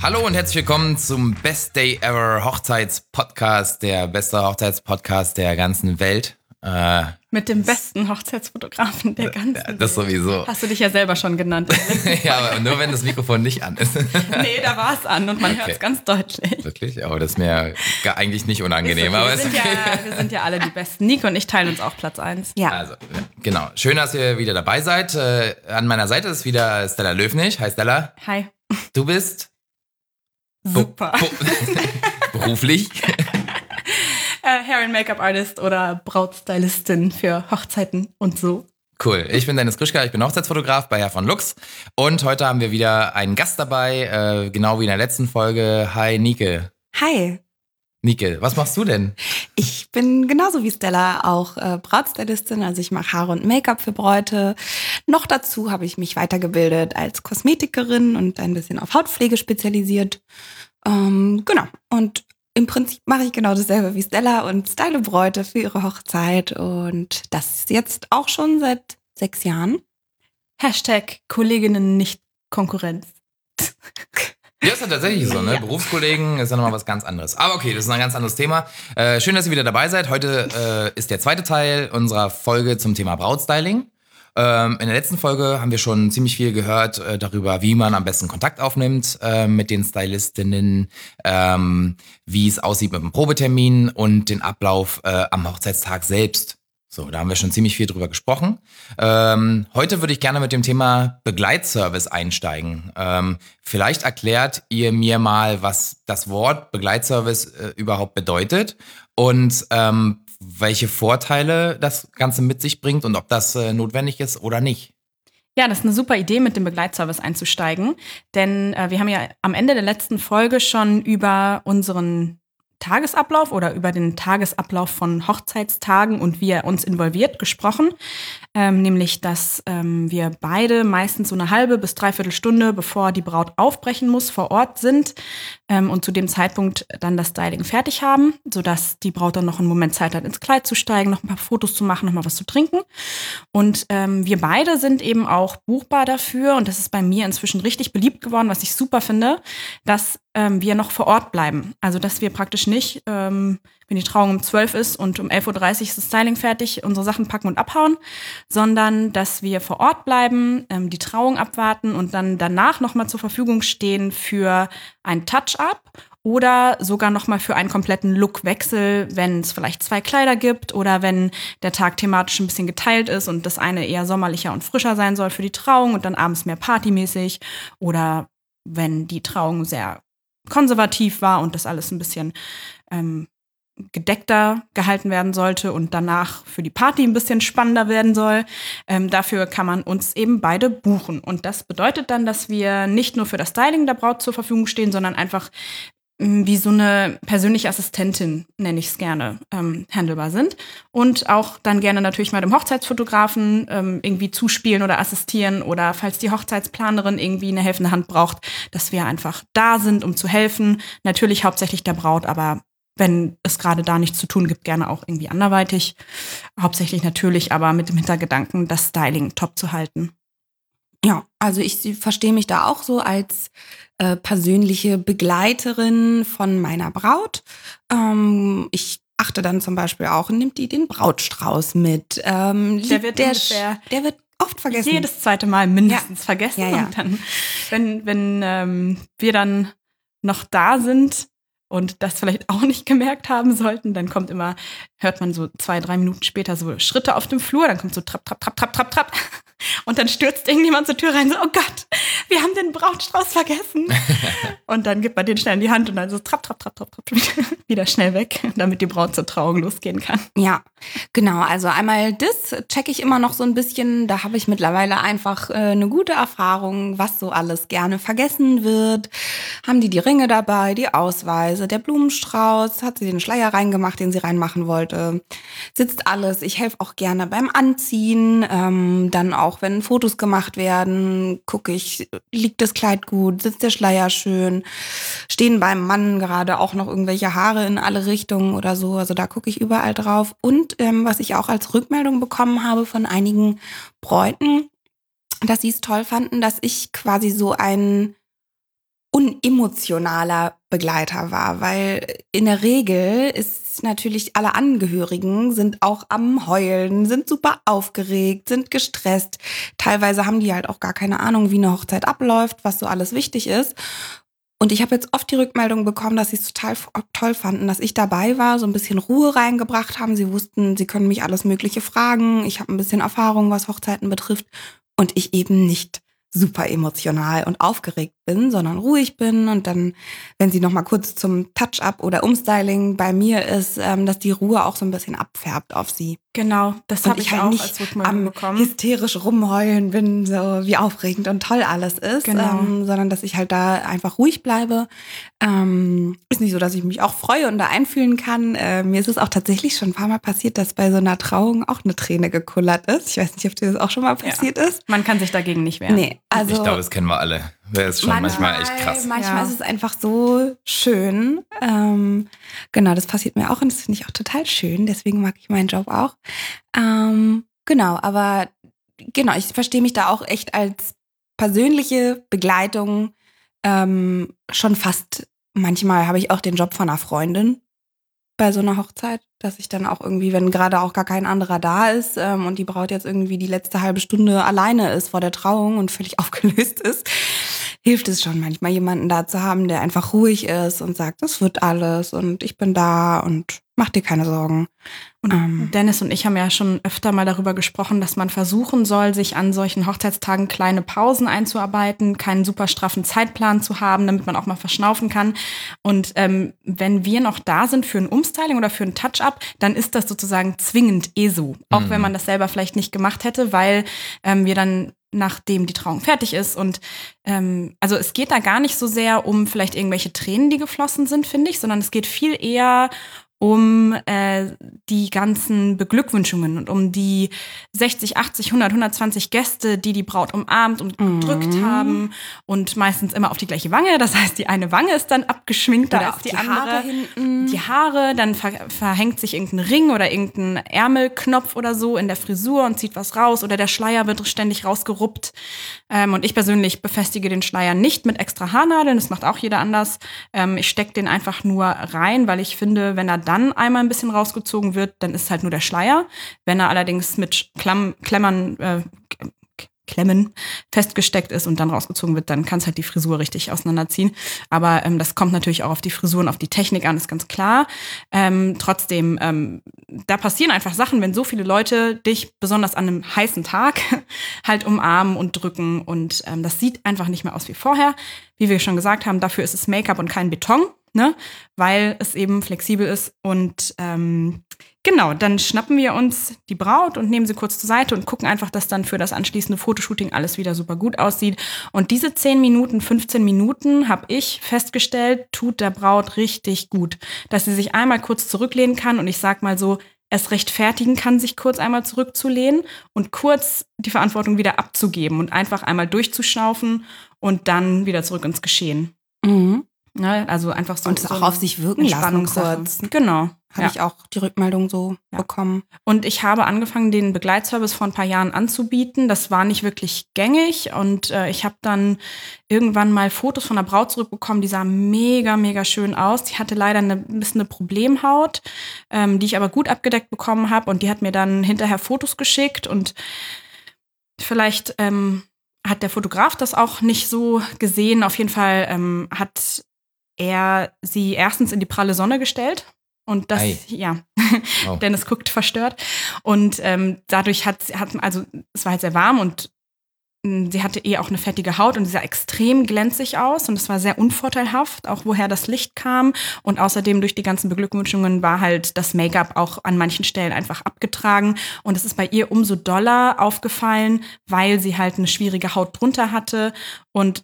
Hallo und herzlich willkommen zum Best Day Ever Hochzeitspodcast, der beste Hochzeitspodcast der ganzen Welt. Mit dem besten Hochzeitsfotografen der ganzen Welt. Das sowieso. Hast du dich ja selber schon genannt. Ja, aber nur wenn das Mikrofon nicht an ist. Nee, da war es an und man hört es ganz deutlich. Wirklich? Aber das ist mir eigentlich nicht unangenehm. Okay. Aber wir sind ja alle die Besten. Nico und ich teilen uns auch Platz 1. Ja. Also, genau. Schön, dass ihr wieder dabei seid. An meiner Seite ist wieder Stella Löwnig. Hi Stella. Hi. Du bist? Super. Beruflich? Hair- and Make-up-Artist oder Brautstylistin für Hochzeiten und so. Cool. Ich bin Dennis Krischka, ich bin Hochzeitsfotograf bei Herr von Lux. Und heute haben wir wieder einen Gast dabei, genau wie in der letzten Folge. Hi, Nike. Hi. Nike, was machst du denn? Ich bin genauso wie Stella auch Brautstylistin, also ich mache Haare und Make-up für Bräute. Noch dazu habe ich mich weitergebildet als Kosmetikerin und ein bisschen auf Hautpflege spezialisiert. Genau. Und im Prinzip mache ich genau dasselbe wie Stella und style Bräute für ihre Hochzeit. Und das jetzt auch schon seit 6 Jahren. Hashtag Kolleginnen nicht Konkurrenz. Ja, ist ja tatsächlich so, ne? Ja. Berufskollegen ist ja nochmal was ganz anderes. Aber okay, das ist ein ganz anderes Thema. Schön, dass ihr wieder dabei seid. Heute ist der zweite Teil unserer Folge zum Thema Brautstyling. In der letzten Folge haben wir schon ziemlich viel gehört darüber, wie man am besten Kontakt aufnimmt mit den Stylistinnen, wie es aussieht mit dem Probetermin und den Ablauf am Hochzeitstag selbst. So, da haben wir schon ziemlich viel drüber gesprochen. Heute würde ich gerne mit dem Thema Begleitservice einsteigen. Vielleicht erklärt ihr mir mal, was das Wort Begleitservice überhaupt bedeutet und welche Vorteile das Ganze mit sich bringt und ob das notwendig ist oder nicht. Ja, das ist eine super Idee, mit dem Begleitservice einzusteigen, denn wir haben ja am Ende der letzten Folge schon über unseren Tagesablauf oder über den Tagesablauf von Hochzeitstagen und wie er uns involviert gesprochen. Nämlich, dass wir beide meistens so eine halbe bis dreiviertel Stunde, bevor die Braut aufbrechen muss, vor Ort sind und zu dem Zeitpunkt dann das Styling fertig haben, sodass die Braut dann noch einen Moment Zeit hat, ins Kleid zu steigen, noch ein paar Fotos zu machen, noch mal was zu trinken. Und wir beide sind eben auch buchbar dafür und das ist bei mir inzwischen richtig beliebt geworden, was ich super finde, dass wir noch vor Ort bleiben. Also, dass wir praktisch nicht, wenn die Trauung um 12 ist und um 11.30 Uhr ist das Styling fertig, unsere Sachen packen und abhauen, sondern dass wir vor Ort bleiben, die Trauung abwarten und dann danach nochmal zur Verfügung stehen für ein Touch-up oder sogar nochmal für einen kompletten Lookwechsel, wenn es vielleicht 2 Kleider gibt oder wenn der Tag thematisch ein bisschen geteilt ist und das eine eher sommerlicher und frischer sein soll für die Trauung und dann abends mehr partymäßig oder wenn die Trauung sehr konservativ war und das alles ein bisschen gedeckter gehalten werden sollte und danach für die Party ein bisschen spannender werden soll. Dafür kann man uns eben beide buchen. Und das bedeutet dann, dass wir nicht nur für das Styling der Braut zur Verfügung stehen, sondern einfach wie so eine persönliche Assistentin, nenne ich es gerne, handelbar sind. Und auch dann gerne natürlich mal dem Hochzeitsfotografen irgendwie zuspielen oder assistieren oder falls die Hochzeitsplanerin irgendwie eine helfende Hand braucht, dass wir einfach da sind, um zu helfen. Natürlich hauptsächlich der Braut, aber wenn es gerade da nichts zu tun gibt, gerne auch irgendwie anderweitig. Hauptsächlich natürlich, aber mit dem Hintergedanken, das Styling top zu halten. Ja, also ich verstehe mich da auch so als persönliche Begleiterin von meiner Braut. Ich achte dann zum Beispiel auch, nimmt die den Brautstrauß mit. Der wird oft vergessen. Jedes zweite Mal mindestens vergessen. Ja. Und dann, wenn wir dann noch da sind und das vielleicht auch nicht gemerkt haben sollten, dann hört man so 2-3 Minuten später so Schritte auf dem Flur, dann kommt so Trapp, Trapp, Trapp, Trapp, Trapp, Trapp. Und dann stürzt irgendjemand zur Tür rein, so, oh Gott, wir haben den Brautstrauß vergessen. Und dann gibt man den schnell in die Hand und dann so trapp, trapp, trapp, trapp, trapp, wieder schnell weg, damit die Braut zur Trauung losgehen kann. Ja, genau. Also einmal das checke ich immer noch so ein bisschen. Da habe ich mittlerweile einfach eine gute Erfahrung, was so alles gerne vergessen wird. Haben die Ringe dabei, die Ausweise, der Blumenstrauß, hat sie den Schleier reingemacht, den sie reinmachen wollte. Sitzt alles. Ich helfe auch gerne beim Anziehen, dann auch, wenn Fotos gemacht werden, gucke ich, liegt das Kleid gut, sitzt der Schleier schön, stehen beim Mann gerade auch noch irgendwelche Haare in alle Richtungen oder so, also da gucke ich überall drauf. Und was ich auch als Rückmeldung bekommen habe von einigen Bräuten, dass sie es toll fanden, dass ich quasi so ein unemotionaler Begleiter war, weil in der Regel ist natürlich alle Angehörigen sind auch am Heulen, sind super aufgeregt, sind gestresst. Teilweise haben die halt auch gar keine Ahnung, wie eine Hochzeit abläuft, was so alles wichtig ist. Und ich habe jetzt oft die Rückmeldung bekommen, dass sie es total toll fanden, dass ich dabei war, so ein bisschen Ruhe reingebracht haben. Sie wussten, sie können mich alles Mögliche fragen. Ich habe ein bisschen Erfahrung, was Hochzeiten betrifft. Und ich eben nicht super emotional und aufgeregt bin, sondern ruhig bin. Und dann, wenn sie noch mal kurz zum Touch-up oder Umstyling bei mir ist, dass die Ruhe auch so ein bisschen abfärbt auf sie. Genau, das habe ich halt auch nicht als Rückmeldung bekommen. Hysterisch rumheulen bin, so wie aufregend und toll alles ist, Genau. Sondern dass ich halt da einfach ruhig bleibe. Ist nicht so, dass ich mich auch freue und da einfühlen kann. Mir ist es auch tatsächlich schon ein paar Mal passiert, dass bei so einer Trauung auch eine Träne gekullert ist. Ich weiß nicht, ob dir das auch schon mal passiert ist. Man kann sich dagegen nicht wehren. Nee, also Ich glaube, das kennen wir alle. Das ist schon manchmal echt krass. Manchmal ist es einfach so schön. Genau, das passiert mir auch und das finde ich auch total schön. Deswegen mag ich meinen Job auch. Genau, aber genau, ich verstehe mich da auch echt als persönliche Begleitung. Schon fast, manchmal habe ich auch den Job von einer Freundin bei so einer Hochzeit, dass ich dann auch irgendwie, wenn gerade auch gar kein anderer da ist und die Braut jetzt irgendwie die letzte halbe Stunde alleine ist vor der Trauung und völlig aufgelöst ist, hilft es schon manchmal, jemanden da zu haben, der einfach ruhig ist und sagt, das wird alles und ich bin da und mach dir keine Sorgen. Und Dennis und ich haben ja schon öfter mal darüber gesprochen, dass man versuchen soll, sich an solchen Hochzeitstagen kleine Pausen einzuarbeiten, keinen super straffen Zeitplan zu haben, damit man auch mal verschnaufen kann. Und wenn wir noch da sind für ein Umstyling oder für ein Touch-up, dann ist das sozusagen zwingend so. Auch wenn man das selber vielleicht nicht gemacht hätte, weil wir dann nachdem die Trauung fertig ist. Und also es geht da gar nicht so sehr um vielleicht irgendwelche Tränen, die geflossen sind, finde ich, sondern es geht viel eher um die ganzen Beglückwünschungen und um die 60, 80, 100, 120 Gäste, die die Braut umarmt und gedrückt haben und meistens immer auf die gleiche Wange. Das heißt, die eine Wange ist dann abgeschminkt Oder als auf die die andere. Haare hinten. Die Haare, dann verhängt sich irgendein Ring oder irgendein Ärmelknopf oder so in der Frisur und zieht was raus oder der Schleier wird ständig rausgeruppt. Und ich persönlich befestige den Schleier nicht mit extra Haarnadeln, das macht auch jeder anders. Ich stecke den einfach nur rein, weil ich finde, wenn er dann einmal ein bisschen rausgezogen wird, dann ist es halt nur der Schleier. Wenn er allerdings mit Klemmen festgesteckt ist und dann rausgezogen wird, dann kann es halt die Frisur richtig auseinanderziehen. Aber das kommt natürlich auch auf die Frisur und auf die Technik an, ist ganz klar. Trotzdem, da passieren einfach Sachen, wenn so viele Leute dich besonders an einem heißen Tag halt umarmen und drücken und das sieht einfach nicht mehr aus wie vorher. Wie wir schon gesagt haben, dafür ist es Make-up und kein Beton, ne? Weil es eben flexibel ist und genau, dann schnappen wir uns die Braut und nehmen sie kurz zur Seite und gucken einfach, dass dann für das anschließende Fotoshooting alles wieder super gut aussieht. Und diese 10 Minuten, 15 Minuten, habe ich festgestellt, tut der Braut richtig gut. Dass sie sich einmal kurz zurücklehnen kann und ich sag mal so, es rechtfertigen kann, sich kurz einmal zurückzulehnen und kurz die Verantwortung wieder abzugeben und einfach einmal durchzuschnaufen und dann wieder zurück ins Geschehen. Mhm. Ne? Also einfach so. Und es auch auf sich wirken lassen kurz. Genau. Habe ich auch die Rückmeldung so bekommen. Und ich habe angefangen, den Begleitservice vor ein paar Jahren anzubieten. Das war nicht wirklich gängig. Und ich habe dann irgendwann mal Fotos von der Braut zurückbekommen. Die sah mega, mega schön aus. Die hatte leider ein bisschen eine Problemhaut, die ich aber gut abgedeckt bekommen habe. Und die hat mir dann hinterher Fotos geschickt. Und vielleicht hat der Fotograf das auch nicht so gesehen. Auf jeden Fall hat er sie erstens in die pralle Sonne gestellt. Und das, Oh. Dennis guckt verstört. Und dadurch also es war halt sehr warm und sie hatte auch eine fettige Haut und sie sah extrem glänzig aus und es war sehr unvorteilhaft, auch woher das Licht kam. Und außerdem durch die ganzen Beglückwünschungen war halt das Make-up auch an manchen Stellen einfach abgetragen. Und es ist bei ihr umso doller aufgefallen, weil sie halt eine schwierige Haut drunter hatte. Und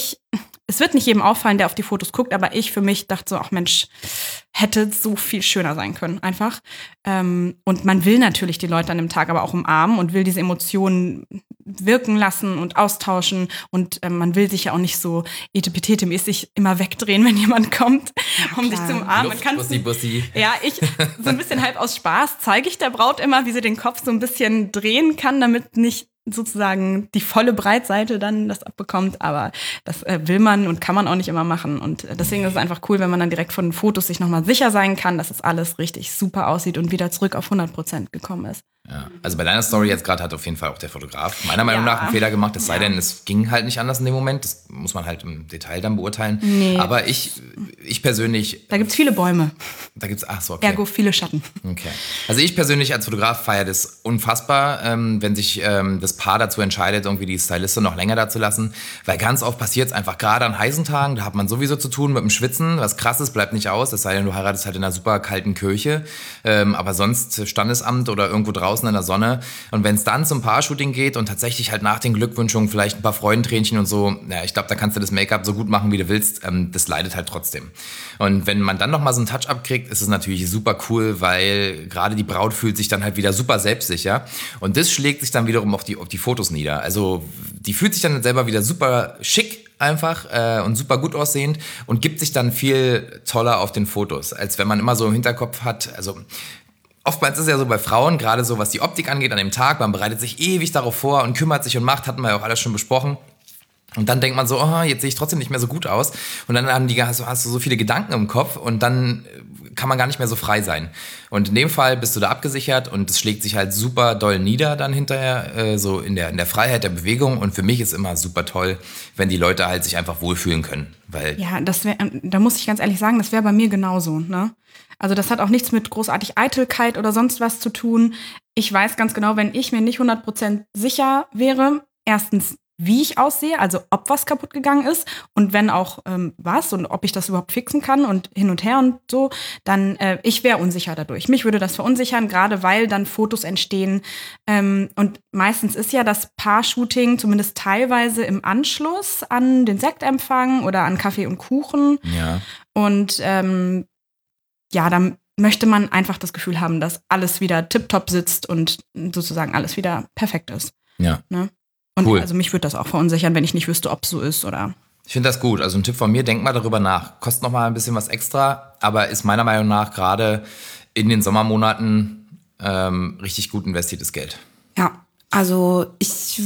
es wird nicht jedem auffallen, der auf die Fotos guckt, aber ich für mich dachte so, ach Mensch, hätte so viel schöner sein können, einfach. Und man will natürlich die Leute an dem Tag aber auch umarmen und will diese Emotionen wirken lassen und austauschen. Und man will sich ja auch nicht so etepetete-mäßig immer wegdrehen, wenn jemand kommt, um dich zu umarmen. Bussi. Ja, so ein bisschen halb aus Spaß zeige ich der Braut immer, wie sie den Kopf so ein bisschen drehen kann, damit nicht sozusagen die volle Breitseite dann das abbekommt, aber das will man und kann man auch nicht immer machen. Und deswegen ist es einfach cool, wenn man dann direkt von den Fotos sich nochmal sicher sein kann, dass es alles richtig super aussieht und wieder zurück auf 100% gekommen ist. Ja, also bei deiner Story jetzt gerade hat auf jeden Fall auch der Fotograf meiner Meinung nach einen Fehler gemacht, es sei denn, es ging halt nicht anders in dem Moment. Das muss man halt im Detail dann beurteilen. Nee. Aber ich persönlich... Da gibt's viele Bäume. Da gibt's, ach so, okay. Ergo viele Schatten. Okay. Also ich persönlich als Fotograf feiere das unfassbar, wenn sich das Paar dazu entscheidet, irgendwie die Stylistin noch länger da zu lassen. Weil ganz oft passiert es einfach, gerade an heißen Tagen, da hat man sowieso zu tun mit dem Schwitzen. Was Krasses bleibt nicht aus, es sei denn, du heiratest halt in einer super kalten Kirche. Aber sonst Standesamt oder irgendwo draußen in der Sonne. Und wenn es dann zum Paar-Shooting geht und tatsächlich halt nach den Glückwünschungen vielleicht ein paar Freudentränchen und so, ja, ich glaube, da kannst du das Make-up so gut machen, wie du willst. Das leidet halt trotzdem. Und wenn man dann nochmal so einen Touch-up kriegt, ist es natürlich super cool, weil gerade die Braut fühlt sich dann halt wieder super selbstsicher. Und das schlägt sich dann wiederum auf die Fotos nieder. Also die fühlt sich dann selber wieder super schick einfach und super gut aussehend und gibt sich dann viel toller auf den Fotos, als wenn man immer so im Hinterkopf hat, also oftmals ist es ja so bei Frauen, gerade so was die Optik angeht an dem Tag, man bereitet sich ewig darauf vor und kümmert sich und macht, hatten wir ja auch alles schon besprochen. Und dann denkt man so, oh, jetzt sehe ich trotzdem nicht mehr so gut aus. Und dann hast du so viele Gedanken im Kopf und dann kann man gar nicht mehr so frei sein. Und in dem Fall bist du da abgesichert und es schlägt sich halt super doll nieder dann hinterher, so in der Freiheit der Bewegung. Und für mich ist immer super toll, wenn die Leute halt sich einfach wohlfühlen können. Weil ja, da muss ich ganz ehrlich sagen, das wäre bei mir genauso, ne? Also das hat auch nichts mit großartig Eitelkeit oder sonst was zu tun. Ich weiß ganz genau, wenn ich mir nicht 100% sicher wäre, erstens, wie ich aussehe, also ob was kaputt gegangen ist und wenn auch was und ob ich das überhaupt fixen kann und hin und her und so, dann ich wäre unsicher dadurch. Mich würde das verunsichern, gerade weil dann Fotos entstehen. Und meistens ist ja das Paar-Shooting zumindest teilweise im Anschluss an den Sektempfang oder an Kaffee und Kuchen. Ja. Und ja, dann möchte man einfach das Gefühl haben, dass alles wieder tipptopp sitzt und sozusagen alles wieder perfekt ist. Ja. Ne? Und cool. Also mich würde das auch verunsichern, wenn ich nicht wüsste, ob es so ist oder. Ich finde das gut. Also ein Tipp von mir, denk mal darüber nach. Kostet noch mal ein bisschen was extra, aber ist meiner Meinung nach gerade in den Sommermonaten richtig gut investiertes Geld. Ja, also ich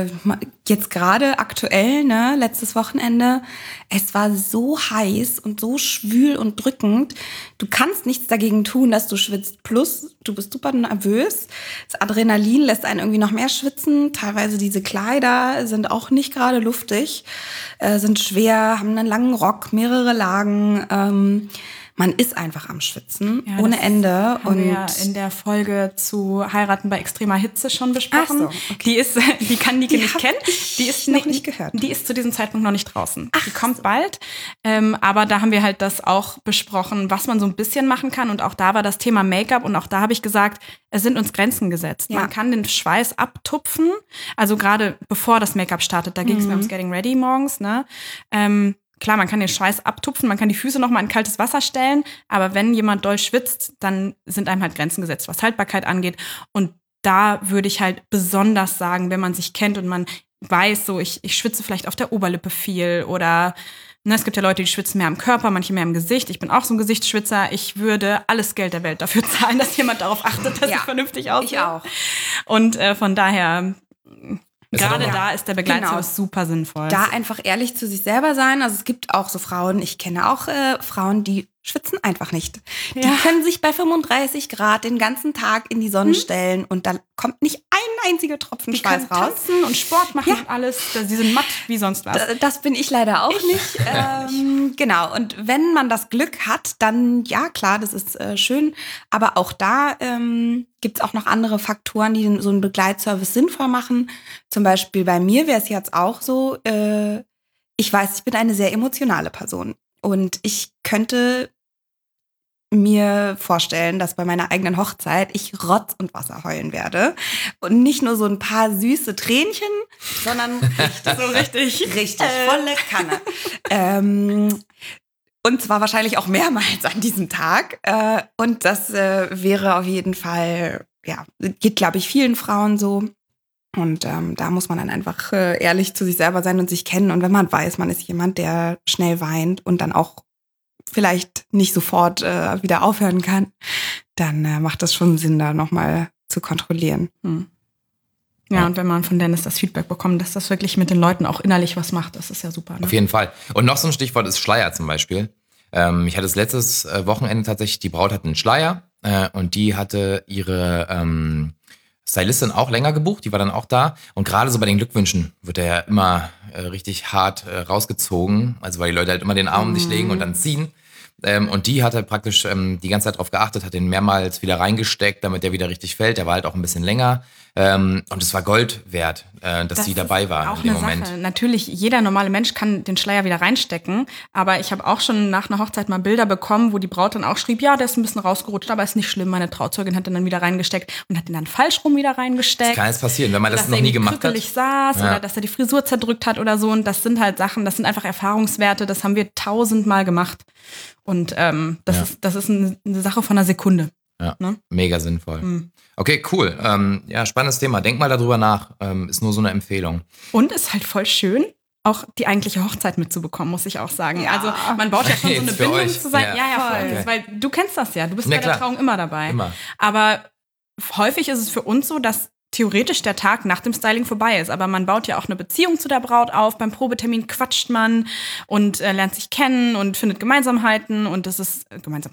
jetzt gerade aktuell, ne, letztes Wochenende, es war so heiß und so schwül und drückend. Du kannst nichts dagegen tun, dass du schwitzt. Plus, du bist super nervös. Das Adrenalin lässt einen irgendwie noch mehr schwitzen. Teilweise diese Kleider sind auch nicht gerade luftig, sind schwer, haben einen langen Rock, mehrere Lagen. Man ist einfach am Schwitzen, ja, ohne Ende. Haben wir ja in der Folge zu Heiraten bei extremer Hitze schon besprochen. Ach so, okay. Die kann Nike nicht kennen. Die ist noch nicht gehört. Die ist zu diesem Zeitpunkt noch nicht draußen. Die kommt bald. Aber da haben wir halt das auch besprochen, was man so ein bisschen machen kann. Und auch da war das Thema Make-up. Und auch da habe ich gesagt, es sind uns Grenzen gesetzt. Ja. Man kann den Schweiß abtupfen. Also gerade bevor das Make-up startet, da ging es mir ums Getting Ready morgens, ne? Klar, man kann den Schweiß abtupfen, man kann die Füße noch mal in kaltes Wasser stellen, aber wenn jemand doll schwitzt, dann sind einem halt Grenzen gesetzt, was Haltbarkeit angeht. Und da würde ich halt besonders sagen, wenn man sich kennt und man weiß, so ich schwitze vielleicht auf der Oberlippe viel oder ne, es gibt ja Leute, die schwitzen mehr am Körper, manche mehr im Gesicht. Ich bin auch so ein Gesichtsschwitzer. Ich würde alles Geld der Welt dafür zahlen, dass jemand darauf achtet, dass ich vernünftig aussehe. Ich auch. Und von daher... Gerade da ist der Begleitservice super sinnvoll. Da einfach ehrlich zu sich selber sein. Also es gibt auch so Frauen, ich kenne auch Frauen, die schwitzen einfach nicht. Ja. Die können sich bei 35 Grad den ganzen Tag in die Sonne stellen und da kommt nicht ein einziger Tropfen Schweiß raus. Die tanzen und Sport machen und alles. Sie sind matt wie sonst was. Das bin ich leider auch nicht. Genau. Und wenn man das Glück hat, dann, ja klar, das ist schön. Aber auch da gibt es auch noch andere Faktoren, die so einen Begleitservice sinnvoll machen. Zum Beispiel bei mir wäre es jetzt auch so, ich weiß, ich bin eine sehr emotionale Person. Und ich könnte mir vorstellen, dass bei meiner eigenen Hochzeit ich Rotz und Wasser heulen werde. Und nicht nur so ein paar süße Tränchen, sondern richtig volle Kanne. Und zwar wahrscheinlich auch mehrmals an diesem Tag. Und das wäre auf jeden Fall, ja, geht, glaube ich, vielen Frauen so. Und da muss man dann einfach ehrlich zu sich selber sein und sich kennen. Und wenn man weiß, man ist jemand, der schnell weint und dann auch vielleicht nicht sofort wieder aufhören kann, dann macht das schon Sinn, da nochmal zu kontrollieren. Ja, und wenn man von Dennis das Feedback bekommt, dass das wirklich mit den Leuten auch innerlich was macht, das ist ja super. Ne? Auf jeden Fall. Und noch so ein Stichwort ist Schleier zum Beispiel. Ich hatte das letztes Wochenende tatsächlich, die Braut hatte einen Schleier und die hatte ihre Stylistin auch länger gebucht, die war dann auch da. Und gerade so bei den Glückwünschen wird er ja immer richtig hart rausgezogen, also weil die Leute halt immer den Arm um dich legen und dann ziehen. Und die hat halt praktisch die ganze Zeit drauf geachtet, hat den mehrmals wieder reingesteckt, damit der wieder richtig fällt. Der war halt auch ein bisschen länger. Und es war Gold wert, dass sie dabei war auch in dem eine Moment. Sache. Natürlich, jeder normale Mensch kann den Schleier wieder reinstecken. Aber ich habe auch schon nach einer Hochzeit mal Bilder bekommen, wo die Braut dann auch schrieb, ja, der ist ein bisschen rausgerutscht, aber ist nicht schlimm. Meine Trauzeugin hat den dann wieder reingesteckt und hat den dann falsch rum wieder reingesteckt. Das kann jetzt passieren, wenn man das noch nie gemacht hat. Dass er saß oder dass er die Frisur zerdrückt hat oder so. Und das sind halt Sachen, das sind einfach Erfahrungswerte. Das haben wir 1000-mal gemacht. Und das ist eine Sache von einer Sekunde. Ja, ne? Mega sinnvoll. Okay, cool. Ja, spannendes Thema. Denk mal darüber nach. Ist nur so eine Empfehlung. Und ist halt voll schön, auch die eigentliche Hochzeit mitzubekommen, muss ich auch sagen. Ja. Also man baut ja schon so eine Bindung zu sein. Ja, voll. Okay. Weil du kennst das ja. Du bist bei der Trauung immer dabei. Immer. Aber häufig ist es für uns so, dass theoretisch der Tag nach dem Styling vorbei ist. Aber man baut ja auch eine Beziehung zu der Braut auf. Beim Probetermin quatscht man und lernt sich kennen und findet Gemeinsamkeiten. Und es ist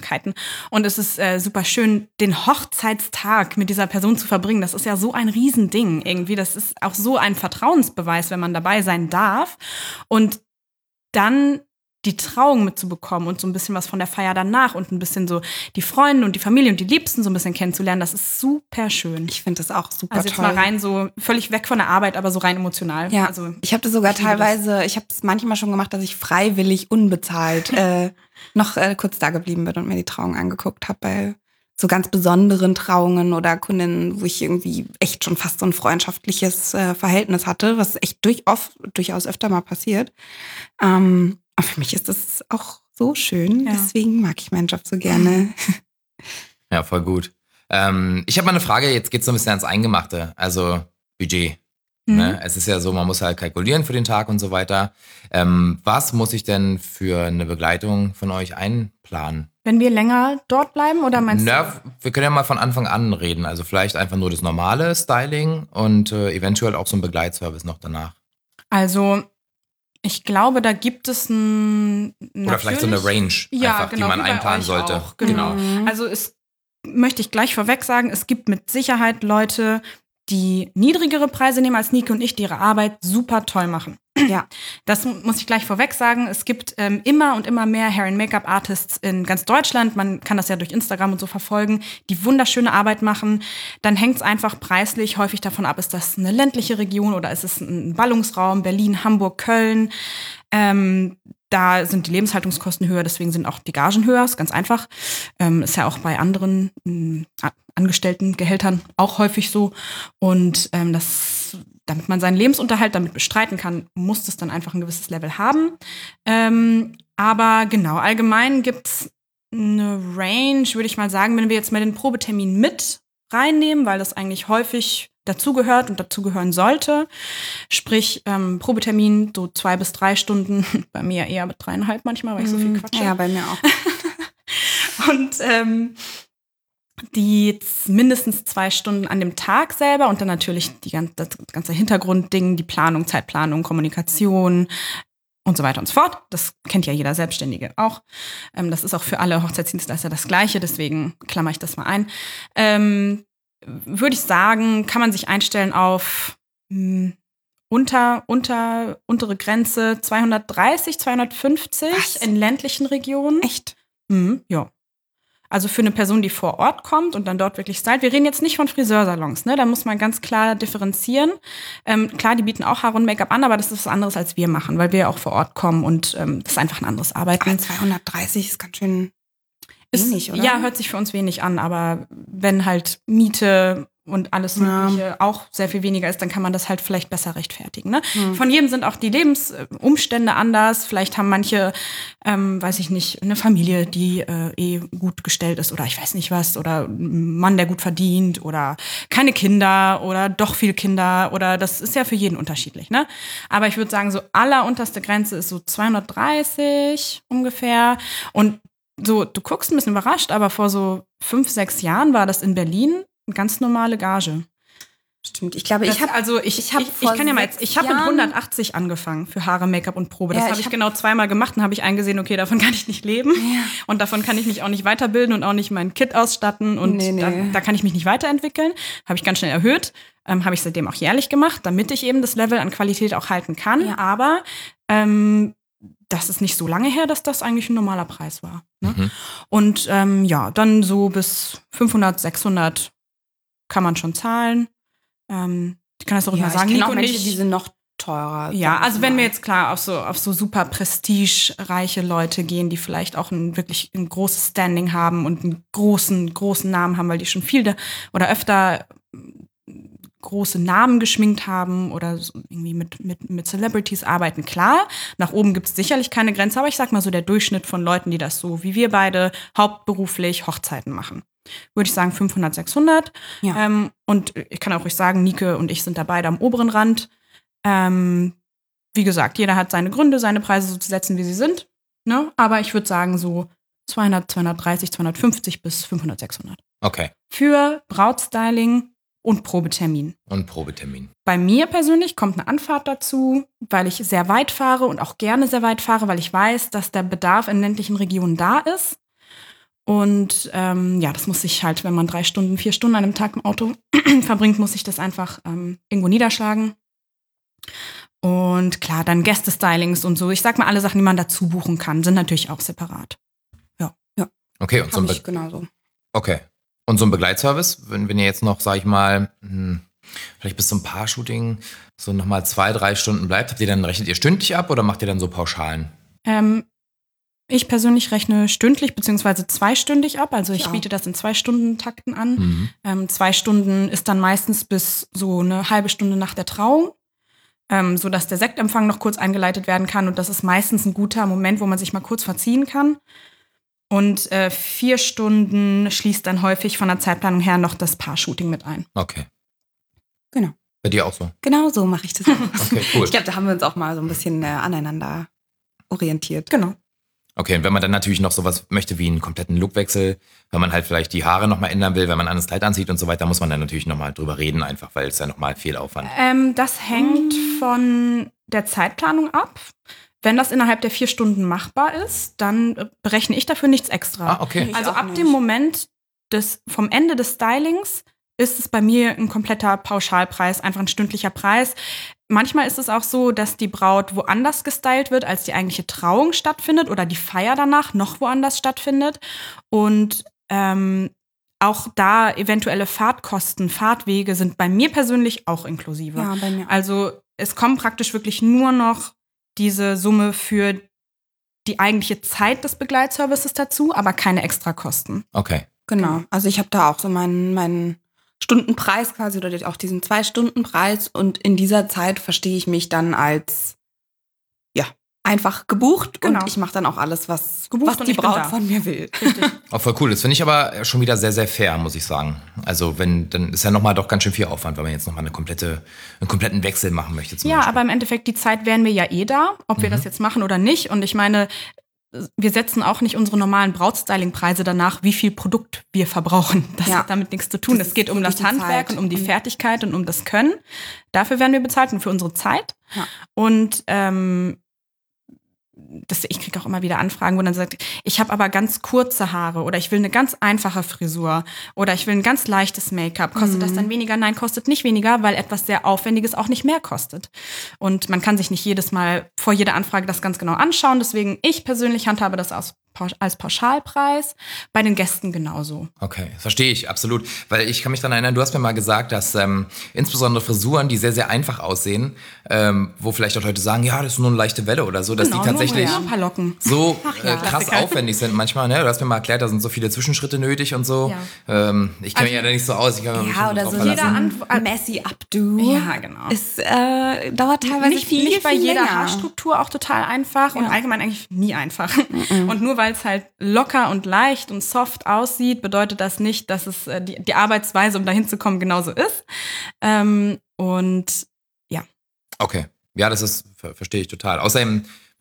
super schön, den Hochzeitstag mit dieser Person zu verbringen. Das ist ja so ein Riesending irgendwie. Das ist auch so ein Vertrauensbeweis, wenn man dabei sein darf. Und dann die Trauung mitzubekommen und so ein bisschen was von der Feier danach und ein bisschen so die Freunde und die Familie und die Liebsten so ein bisschen kennenzulernen, das ist super schön. Ich finde das auch super also jetzt toll. mal rein so, völlig weg von der Arbeit, aber so rein emotional. Ja, also, ich habe das sogar teilweise, ich habe es manchmal schon gemacht, dass ich freiwillig, unbezahlt noch kurz da geblieben bin und mir die Trauung angeguckt habe bei so ganz besonderen Trauungen oder Kundinnen, wo ich irgendwie echt schon fast so ein freundschaftliches Verhältnis hatte, was echt durchaus öfter mal passiert. Aber für mich ist das auch so schön, deswegen mag ich meinen Job so gerne. Ja, voll gut. Ich habe mal eine Frage, jetzt geht es so ein bisschen ans Eingemachte, also Budget. Ne? Es ist ja so, man muss halt kalkulieren für den Tag und so weiter. Was muss ich denn für eine Begleitung von euch einplanen? Wenn wir länger dort bleiben oder meinst du? Wir können ja mal von Anfang an reden, also vielleicht einfach nur das normale Styling und eventuell auch so ein Begleitservice noch danach. Also ich glaube, da gibt es oder vielleicht so eine Range, einfach, die man einplanen sollte. Auch, genau. Also möchte ich gleich vorweg sagen, es gibt mit Sicherheit Leute, die niedrigere Preise nehmen als Nike und ich, die ihre Arbeit super toll machen. Ja, das muss ich gleich vorweg sagen. Es gibt immer und immer mehr Hair- and Make-up-Artists in ganz Deutschland. Man kann das ja durch Instagram und so verfolgen, die wunderschöne Arbeit machen. Dann hängt es einfach preislich häufig davon ab, ist das eine ländliche Region oder ist es ein Ballungsraum, Berlin, Hamburg, Köln. Da sind die Lebenshaltungskosten höher, deswegen sind auch die Gagen höher, ist ganz einfach. Ist ja auch bei anderen Angestelltengehältern auch häufig so. Und damit man seinen Lebensunterhalt damit bestreiten kann, muss es dann einfach ein gewisses Level haben. Aber genau, allgemein gibt es eine Range, würde ich mal sagen, wenn wir jetzt mal den Probetermin mit reinnehmen, weil das eigentlich häufig dazugehört und dazugehören sollte. Sprich, Probetermin so 2 bis 3 Stunden, bei mir eher mit 3,5 manchmal, weil ich so viel quatsche. Ja, bei mir auch. Und die mindestens 2 Stunden an dem Tag selber und dann natürlich das ganze Hintergrundding, die Planung, Zeitplanung, Kommunikation und so weiter und so fort. Das kennt ja jeder Selbstständige auch. Das ist auch für alle Hochzeitsdienstleister das Gleiche, deswegen klammer ich das mal ein. Würde ich sagen, kann man sich einstellen auf untere Grenze 230, 250 Was? in ländlichen Regionen. Echt? Ja. Also für eine Person, die vor Ort kommt und dann dort wirklich stylt. Wir reden jetzt nicht von Friseursalons, ne? Da muss man ganz klar differenzieren. Klar, die bieten auch Haar und Make-up an, aber das ist was anderes, als wir machen, weil wir auch vor Ort kommen und das ist einfach ein anderes Arbeiten. Aber 230 ist ganz schön wenig, oder? Ja, hört sich für uns wenig an, aber wenn halt Miete und alles Mögliche auch sehr viel weniger ist, dann kann man das halt vielleicht besser rechtfertigen. Ne? Von jedem sind auch die Lebensumstände anders. Vielleicht haben manche, weiß ich nicht, eine Familie, die gut gestellt ist oder ich weiß nicht was oder ein Mann, der gut verdient oder keine Kinder oder doch viel Kinder oder das ist ja für jeden unterschiedlich. Ne? Aber ich würde sagen, so allerunterste Grenze ist so 230 ungefähr und so, du guckst ein bisschen überrascht, aber vor so 5, 6 Jahren war das in Berlin eine ganz normale Gage. Stimmt, ich glaube, ich habe mit 180 angefangen für Haare, Make-up und Probe. Das habe ich genau 2-mal gemacht und habe ich eingesehen, okay, davon kann ich nicht leben. Ja. Und davon kann ich mich auch nicht weiterbilden und auch nicht mein Kit ausstatten. Und da kann ich mich nicht weiterentwickeln. Habe ich ganz schnell erhöht. Habe ich seitdem auch jährlich gemacht, damit ich eben das Level an Qualität auch halten kann. Ja. Aber das ist nicht so lange her, dass das eigentlich ein normaler Preis war. Ne? Mhm. Und dann so bis 500, 600 kann man schon zahlen. Ich kann das auch immer sagen. Ich kenne auch Menschen, die sind noch teurer. Ja, also wenn wir jetzt klar auf so super prestigereiche Leute gehen, die vielleicht auch wirklich ein großes Standing haben und einen großen Namen haben, weil die schon viel oder öfter große Namen geschminkt haben oder so irgendwie mit Celebrities arbeiten, klar. Nach oben gibt es sicherlich keine Grenze, aber ich sag mal so der Durchschnitt von Leuten, die das so wie wir beide hauptberuflich Hochzeiten machen. Würde ich sagen 500, 600. Ja. Und ich kann auch ruhig sagen, Nike und ich sind da beide am oberen Rand. Wie gesagt, jeder hat seine Gründe, seine Preise so zu setzen, wie sie sind. Ne? Aber ich würde sagen so 200, 230, 250 bis 500, 600. Okay. Für Brautstyling und Probetermin. Bei mir persönlich kommt eine Anfahrt dazu, weil ich sehr weit fahre und auch gerne sehr weit fahre, weil ich weiß, dass der Bedarf in ländlichen Regionen da ist. Und das muss ich halt, wenn man 3 Stunden, 4 Stunden an einem Tag im Auto verbringt, muss ich das einfach irgendwo niederschlagen. Und klar, dann Gästestylings und so. Ich sag mal, alle Sachen, die man dazu buchen kann, sind natürlich auch separat. Ja. Okay, und genauso. Okay. Und so ein Begleitservice, wenn ihr jetzt noch, sag ich mal, vielleicht bis zum Paar-Shooting so nochmal 2, 3 Stunden bleibt, rechnet ihr stündlich ab oder macht ihr dann so Pauschalen? Ich persönlich rechne stündlich bzw. 2-stündig ab. Also ich biete das in 2-Stunden-Takten an. 2 Stunden ist dann meistens bis so eine halbe Stunde nach der Trauung, sodass der Sektempfang noch kurz eingeleitet werden kann. Und das ist meistens ein guter Moment, wo man sich mal kurz verziehen kann. Und 4 Stunden schließt dann häufig von der Zeitplanung her noch das Paar-Shooting mit ein. Okay. Genau. Bei dir auch so? Genau so mache ich das auch. Okay, cool. Ich glaube, da haben wir uns auch mal so ein bisschen aneinander orientiert. Genau. Okay, und wenn man dann natürlich noch sowas möchte wie einen kompletten Lookwechsel, wenn man halt vielleicht die Haare nochmal ändern will, wenn man ein anderes Kleid anzieht und so weiter, muss man dann natürlich nochmal drüber reden, einfach weil es ja nochmal viel Aufwand. Das hängt von der Zeitplanung ab. Wenn das innerhalb der 4 Stunden machbar ist, dann berechne ich dafür nichts extra. Ah, okay. Also ab dem Moment vom Ende des Stylings ist es bei mir ein kompletter Pauschalpreis, einfach ein stündlicher Preis. Manchmal ist es auch so, dass die Braut woanders gestylt wird, als die eigentliche Trauung stattfindet oder die Feier danach noch woanders stattfindet. Und auch da eventuelle Fahrtkosten, Fahrtwege sind bei mir persönlich auch inklusive. Ja, bei mir auch. Also es kommt praktisch wirklich nur noch diese Summe für die eigentliche Zeit des Begleitservices dazu, aber keine Extrakosten. Okay. Genau. Also ich habe da auch so meinen Stundenpreis quasi oder auch diesen 2-Stunden-Preis und in dieser Zeit verstehe ich mich dann als einfach gebucht und ich mache dann auch alles, was die Braut von mir will. Richtig. Auch voll cool. Das finde ich aber schon wieder sehr, sehr fair, muss ich sagen. Also dann ist ja nochmal doch ganz schön viel Aufwand, wenn man jetzt nochmal einen kompletten Wechsel machen möchte. Ja, aber im Endeffekt, die Zeit wären wir ja da, ob wir das jetzt machen oder nicht. Und ich meine, wir setzen auch nicht unsere normalen Brautstyling-Preise danach, wie viel Produkt wir verbrauchen. Das hat damit nichts zu tun. Es geht um das Handwerk und um die Fertigkeit und um das Können. Dafür werden wir bezahlt und für unsere Zeit. Ja. Und ich kriege auch immer wieder Anfragen, wo dann sagt, ich habe aber ganz kurze Haare oder ich will eine ganz einfache Frisur oder ich will ein ganz leichtes Make-up. Kostet das dann weniger? Nein, kostet nicht weniger, weil etwas sehr Aufwendiges auch nicht mehr kostet. Und man kann sich nicht jedes Mal vor jeder Anfrage das ganz genau anschauen. Deswegen, ich persönlich handhabe das als Pauschalpreis, bei den Gästen genauso. Okay, das verstehe ich, absolut. Weil ich kann mich daran erinnern, du hast mir mal gesagt, dass insbesondere Frisuren, die sehr, sehr einfach aussehen, wo vielleicht auch Leute sagen, ja, das ist nur eine leichte Welle oder so, dass die tatsächlich ein paar Locken. So krass aufwendig sind manchmal. Ne? Du hast mir mal erklärt, da sind so viele Zwischenschritte nötig und so. Ja. Ich kenne mich ja da nicht so aus. Ich kann mich oder so jeder Messy Updo. Ja, genau. Es dauert teilweise nicht bei jeder länger. Haarstruktur auch total einfach und allgemein eigentlich nie einfach. Und nur weil es halt locker und leicht und soft aussieht, bedeutet das nicht, dass es die Arbeitsweise, um dahin zu kommen, genauso ist. Und ja. Okay. Ja, verstehe ich total. Außerdem,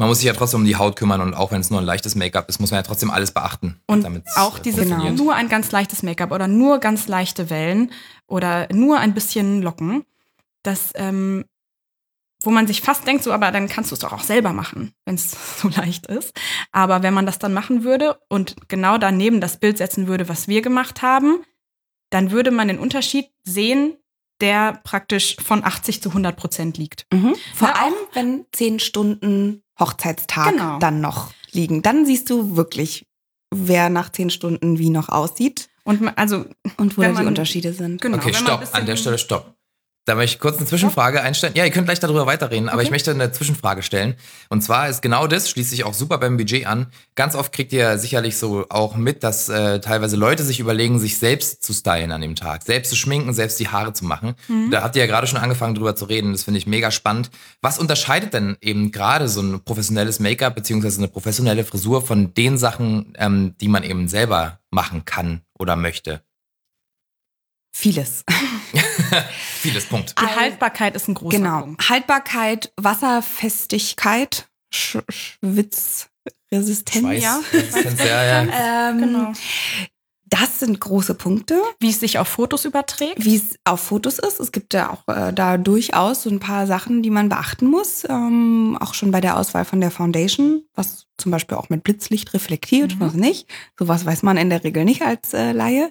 Man muss sich ja trotzdem um die Haut kümmern und auch wenn es nur ein leichtes Make-up ist, muss man ja trotzdem alles beachten. Und auch dieses nur ein ganz leichtes Make-up oder nur ganz leichte Wellen oder nur ein bisschen Locken, das, wo man sich fast denkt, so, aber dann kannst du es doch auch selber machen, wenn es so leicht ist. Aber wenn man das dann machen würde und genau daneben das Bild setzen würde, was wir gemacht haben, dann würde man den Unterschied sehen, der praktisch von 80 zu 100% liegt. Vor allem, wenn 10 Stunden Hochzeitstag dann noch liegen. Dann siehst du wirklich, wer nach 10 Stunden wie noch aussieht und wo da die Unterschiede sind. Genau, okay, stopp. An der Stelle stopp. Da möchte ich kurz eine Zwischenfrage einstellen. Ja, ihr könnt gleich darüber weiterreden, aber ich möchte eine Zwischenfrage stellen. Und zwar ist genau das, schließt sich auch super beim Budget an. Ganz oft kriegt ihr sicherlich so auch mit, dass teilweise Leute sich überlegen, sich selbst zu stylen an dem Tag. Selbst zu schminken, selbst die Haare zu machen. Da habt ihr ja gerade schon angefangen drüber zu reden. Das finde ich mega spannend. Was unterscheidet denn eben gerade so ein professionelles Make-up beziehungsweise eine professionelle Frisur von den Sachen, die man eben selber machen kann oder möchte? Vieles. Vieles, Punkt. Die Haltbarkeit ist ein großer Punkt. Genau. Haltbarkeit, Wasserfestigkeit, Schwitzresistenz. Schweißresistenz, ja. Genau. Das sind große Punkte. Wie es sich auf Fotos überträgt. Wie es auf Fotos ist. Es gibt ja auch da durchaus so ein paar Sachen, die man beachten muss. Auch schon bei der Auswahl von der Foundation, was zum Beispiel auch mit Blitzlicht reflektiert, was nicht. Sowas weiß man in der Regel nicht als Laie.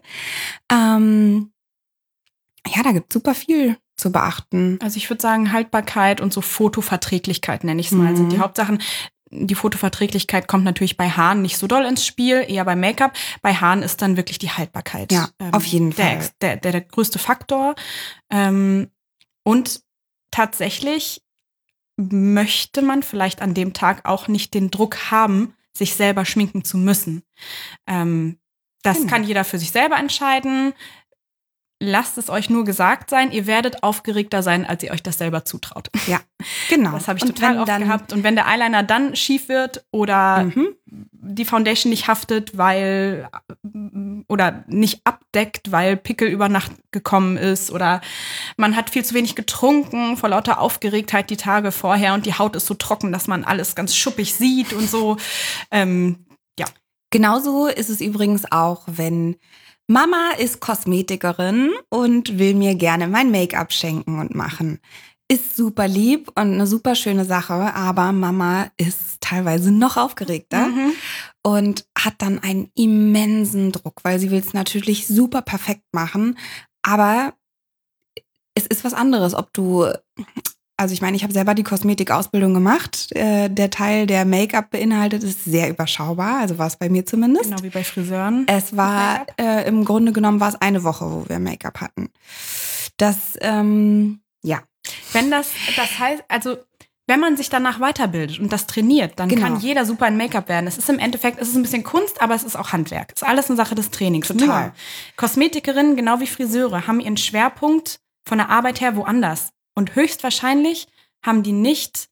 Ja, da gibt es super viel zu beachten. Also ich würde sagen, Haltbarkeit und so Fotoverträglichkeit, nenne ich es mal, sind die Hauptsachen. Die Fotoverträglichkeit kommt natürlich bei Haaren nicht so doll ins Spiel, eher bei Make-up. Bei Haaren ist dann wirklich die Haltbarkeit. Ja, auf jeden Fall. Der größte Faktor. Und tatsächlich möchte man vielleicht an dem Tag auch nicht den Druck haben, sich selber schminken zu müssen. Das kann jeder für sich selber entscheiden. Lasst es euch nur gesagt sein, ihr werdet aufgeregter sein, als ihr euch das selber zutraut. Ja, genau. Das habe ich total oft gehabt. Und wenn der Eyeliner dann schief wird oder die Foundation nicht haftet, oder nicht abdeckt, weil Pickel über Nacht gekommen ist oder man hat viel zu wenig getrunken vor lauter Aufgeregtheit die Tage vorher und die Haut ist so trocken, dass man alles ganz schuppig sieht und so. Ja. Genauso ist es übrigens auch, wenn Mama ist Kosmetikerin und will mir gerne mein Make-up schenken und machen. Ist super lieb und eine super schöne Sache, aber Mama ist teilweise noch aufgeregter und hat dann einen immensen Druck, weil sie will es natürlich super perfekt machen, aber es ist was anderes, ob du... Also ich meine, ich habe selber die Kosmetikausbildung gemacht. Der Teil, der Make-up beinhaltet, ist sehr überschaubar. Also war es bei mir zumindest. Genau wie bei Friseuren. Es war, im Grunde genommen war es eine Woche, wo wir Make-up hatten. Das, ja. Wenn das heißt, also wenn man sich danach weiterbildet und das trainiert, dann kann jeder super in Make-up werden. Es ist im Endeffekt, es ist ein bisschen Kunst, aber es ist auch Handwerk. Es ist alles eine Sache des Trainings. Total. Nur Kosmetikerinnen, genau wie Friseure, haben ihren Schwerpunkt von der Arbeit her woanders. Und höchstwahrscheinlich haben die nicht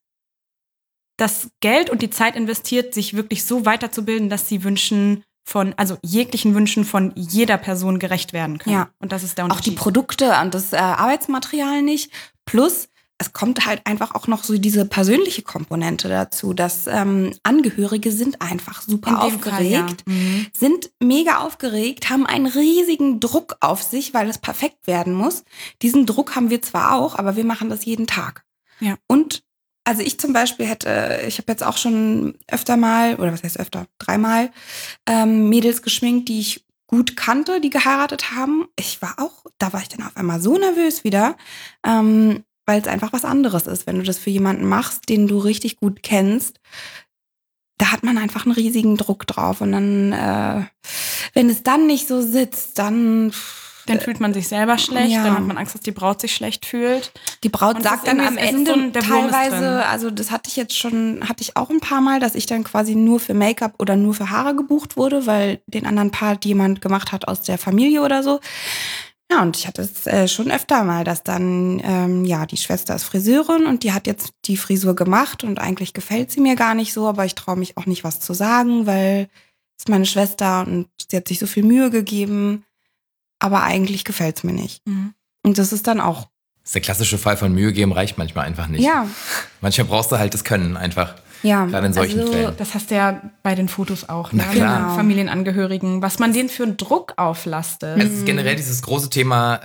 das Geld und die Zeit investiert, sich wirklich so weiterzubilden, dass sie jeglichen Wünschen von jeder Person gerecht werden können. Ja. Und das ist der Auch Unterschied. die Produkte und das Arbeitsmaterial nicht. Plus, es kommt halt einfach auch noch so diese persönliche Komponente dazu, dass Angehörige sind einfach super aufgeregt, sind mega aufgeregt, haben einen riesigen Druck auf sich, weil es perfekt werden muss. Diesen Druck haben wir zwar auch, aber wir machen das jeden Tag. Ja. Und also ich zum Beispiel ich habe jetzt auch schon öfter mal, oder was heißt öfter, 3-mal Mädels geschminkt, die ich gut kannte, die geheiratet haben. Da war ich dann auf einmal so nervös wieder, weil es einfach was anderes ist, wenn du das für jemanden machst, den du richtig gut kennst. Da hat man einfach einen riesigen Druck drauf. Und dann, wenn es dann nicht so sitzt, dann fühlt man sich selber schlecht, dann hat man Angst, dass die Braut sich schlecht fühlt. Die Braut sagt dann am Ende der Wurm ist drin. teilweise, also das hatte ich auch ein paar Mal, dass ich dann quasi nur für Make-up oder nur für Haare gebucht wurde, weil den anderen Part jemand gemacht hat aus der Familie oder so. Ja, und ich hatte es schon öfter mal, dass dann, die Schwester ist Friseurin und die hat jetzt die Frisur gemacht und eigentlich gefällt sie mir gar nicht so, aber ich traue mich auch nicht, was zu sagen, weil es ist meine Schwester und sie hat sich so viel Mühe gegeben, aber eigentlich gefällt es mir nicht. Und das ist dann auch... Das ist der klassische Fall von Mühe geben reicht manchmal einfach nicht. Ja. Manchmal brauchst du halt das Können einfach. Ja, Gerade in solchen Fällen. Das hast du ja bei den Fotos auch, Na klar. Mit Familienangehörigen, was man denen für einen Druck auflastet. Es ist generell dieses große Thema,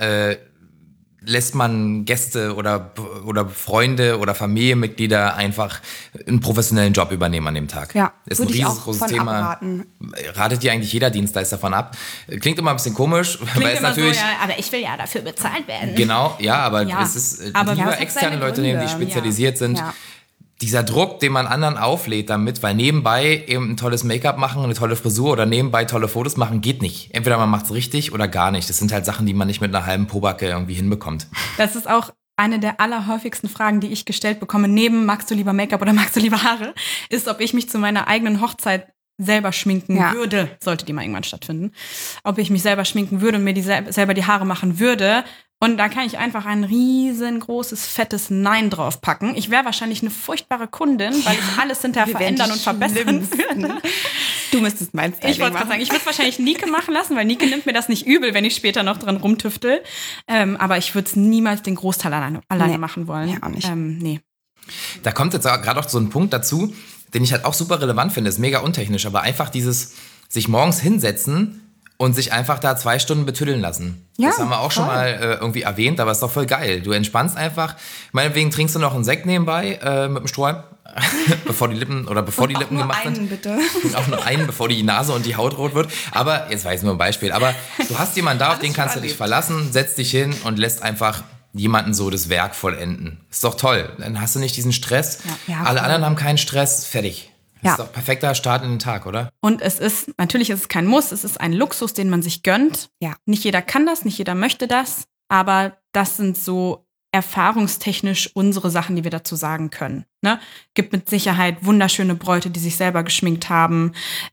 lässt man Gäste oder Freunde oder Familienmitglieder einfach einen professionellen Job übernehmen an dem Tag. Ja, ist ein würde ich auch riesengroßes von Thema. abraten. Ratet dir eigentlich jeder Dienstleister davon ab. Klingt immer ein bisschen komisch, weil es natürlich... aber ich will ja dafür bezahlt werden. Genau, ja, aber Ja, es ist aber lieber es hat externe seine Leute nehmen, die Gründe, spezialisiert sind. Ja. Dieser Druck, den man anderen auflädt damit, weil nebenbei eben ein tolles Make-up machen, eine tolle Frisur oder nebenbei tolle Fotos machen, geht nicht. Entweder man macht es richtig oder gar nicht. Das sind halt Sachen, die man nicht mit einer halben Pobacke irgendwie hinbekommt. Das ist auch eine der allerhäufigsten Fragen, die ich gestellt bekomme, neben magst du lieber Make-up oder magst du lieber Haare, ist, ob ich mich zu meiner eigenen Hochzeit selber schminken würde, sollte die mal irgendwann stattfinden. Ob ich mich selber schminken würde und mir selber die Haare machen würde. Und da kann ich einfach ein riesengroßes, fettes Nein draufpacken. Ich wäre wahrscheinlich eine furchtbare Kundin, weil ich alles hinterher verändern und verbessern würde. Du müsstest mein Styling Ich wollte gerade sagen, ich würde es wahrscheinlich Nike machen lassen, weil Nike nimmt mir das nicht übel, wenn ich später noch dran rumtüftel. Aber ich würde es niemals den Großteil alleine machen wollen. Ja, auch nicht. Nee. Da kommt jetzt gerade auch so ein Punkt dazu, den ich halt auch super relevant finde, ist mega untechnisch, aber einfach dieses sich morgens hinsetzen und sich einfach da 2 Stunden betüddeln lassen. Ja, das haben wir auch schon mal irgendwie erwähnt, aber ist doch voll geil. Du entspannst einfach. Meinetwegen trinkst du noch einen Sekt nebenbei mit dem Strohhalm, bevor die Lippen gemacht sind. Bitte. Und auch nur einen, bevor die Nase und die Haut rot wird. Aber, jetzt war ich nur ein Beispiel, aber du hast jemanden da, auf den kannst du dich verlassen, setzt dich hin und lässt einfach jemanden so das Werk vollenden. Ist doch toll. Dann hast du nicht diesen Stress. Ja, Alle voll. anderen haben keinen Stress. Fertig. Das Ja. ist doch perfekter Start in den Tag, oder? Und natürlich ist es kein Muss, es ist ein Luxus, den man sich gönnt. Ja. Nicht jeder kann das, nicht jeder möchte das, aber das sind so erfahrungstechnisch unsere Sachen, die wir dazu sagen können. Ne? Gibt mit Sicherheit wunderschöne Bräute, die sich selber geschminkt haben.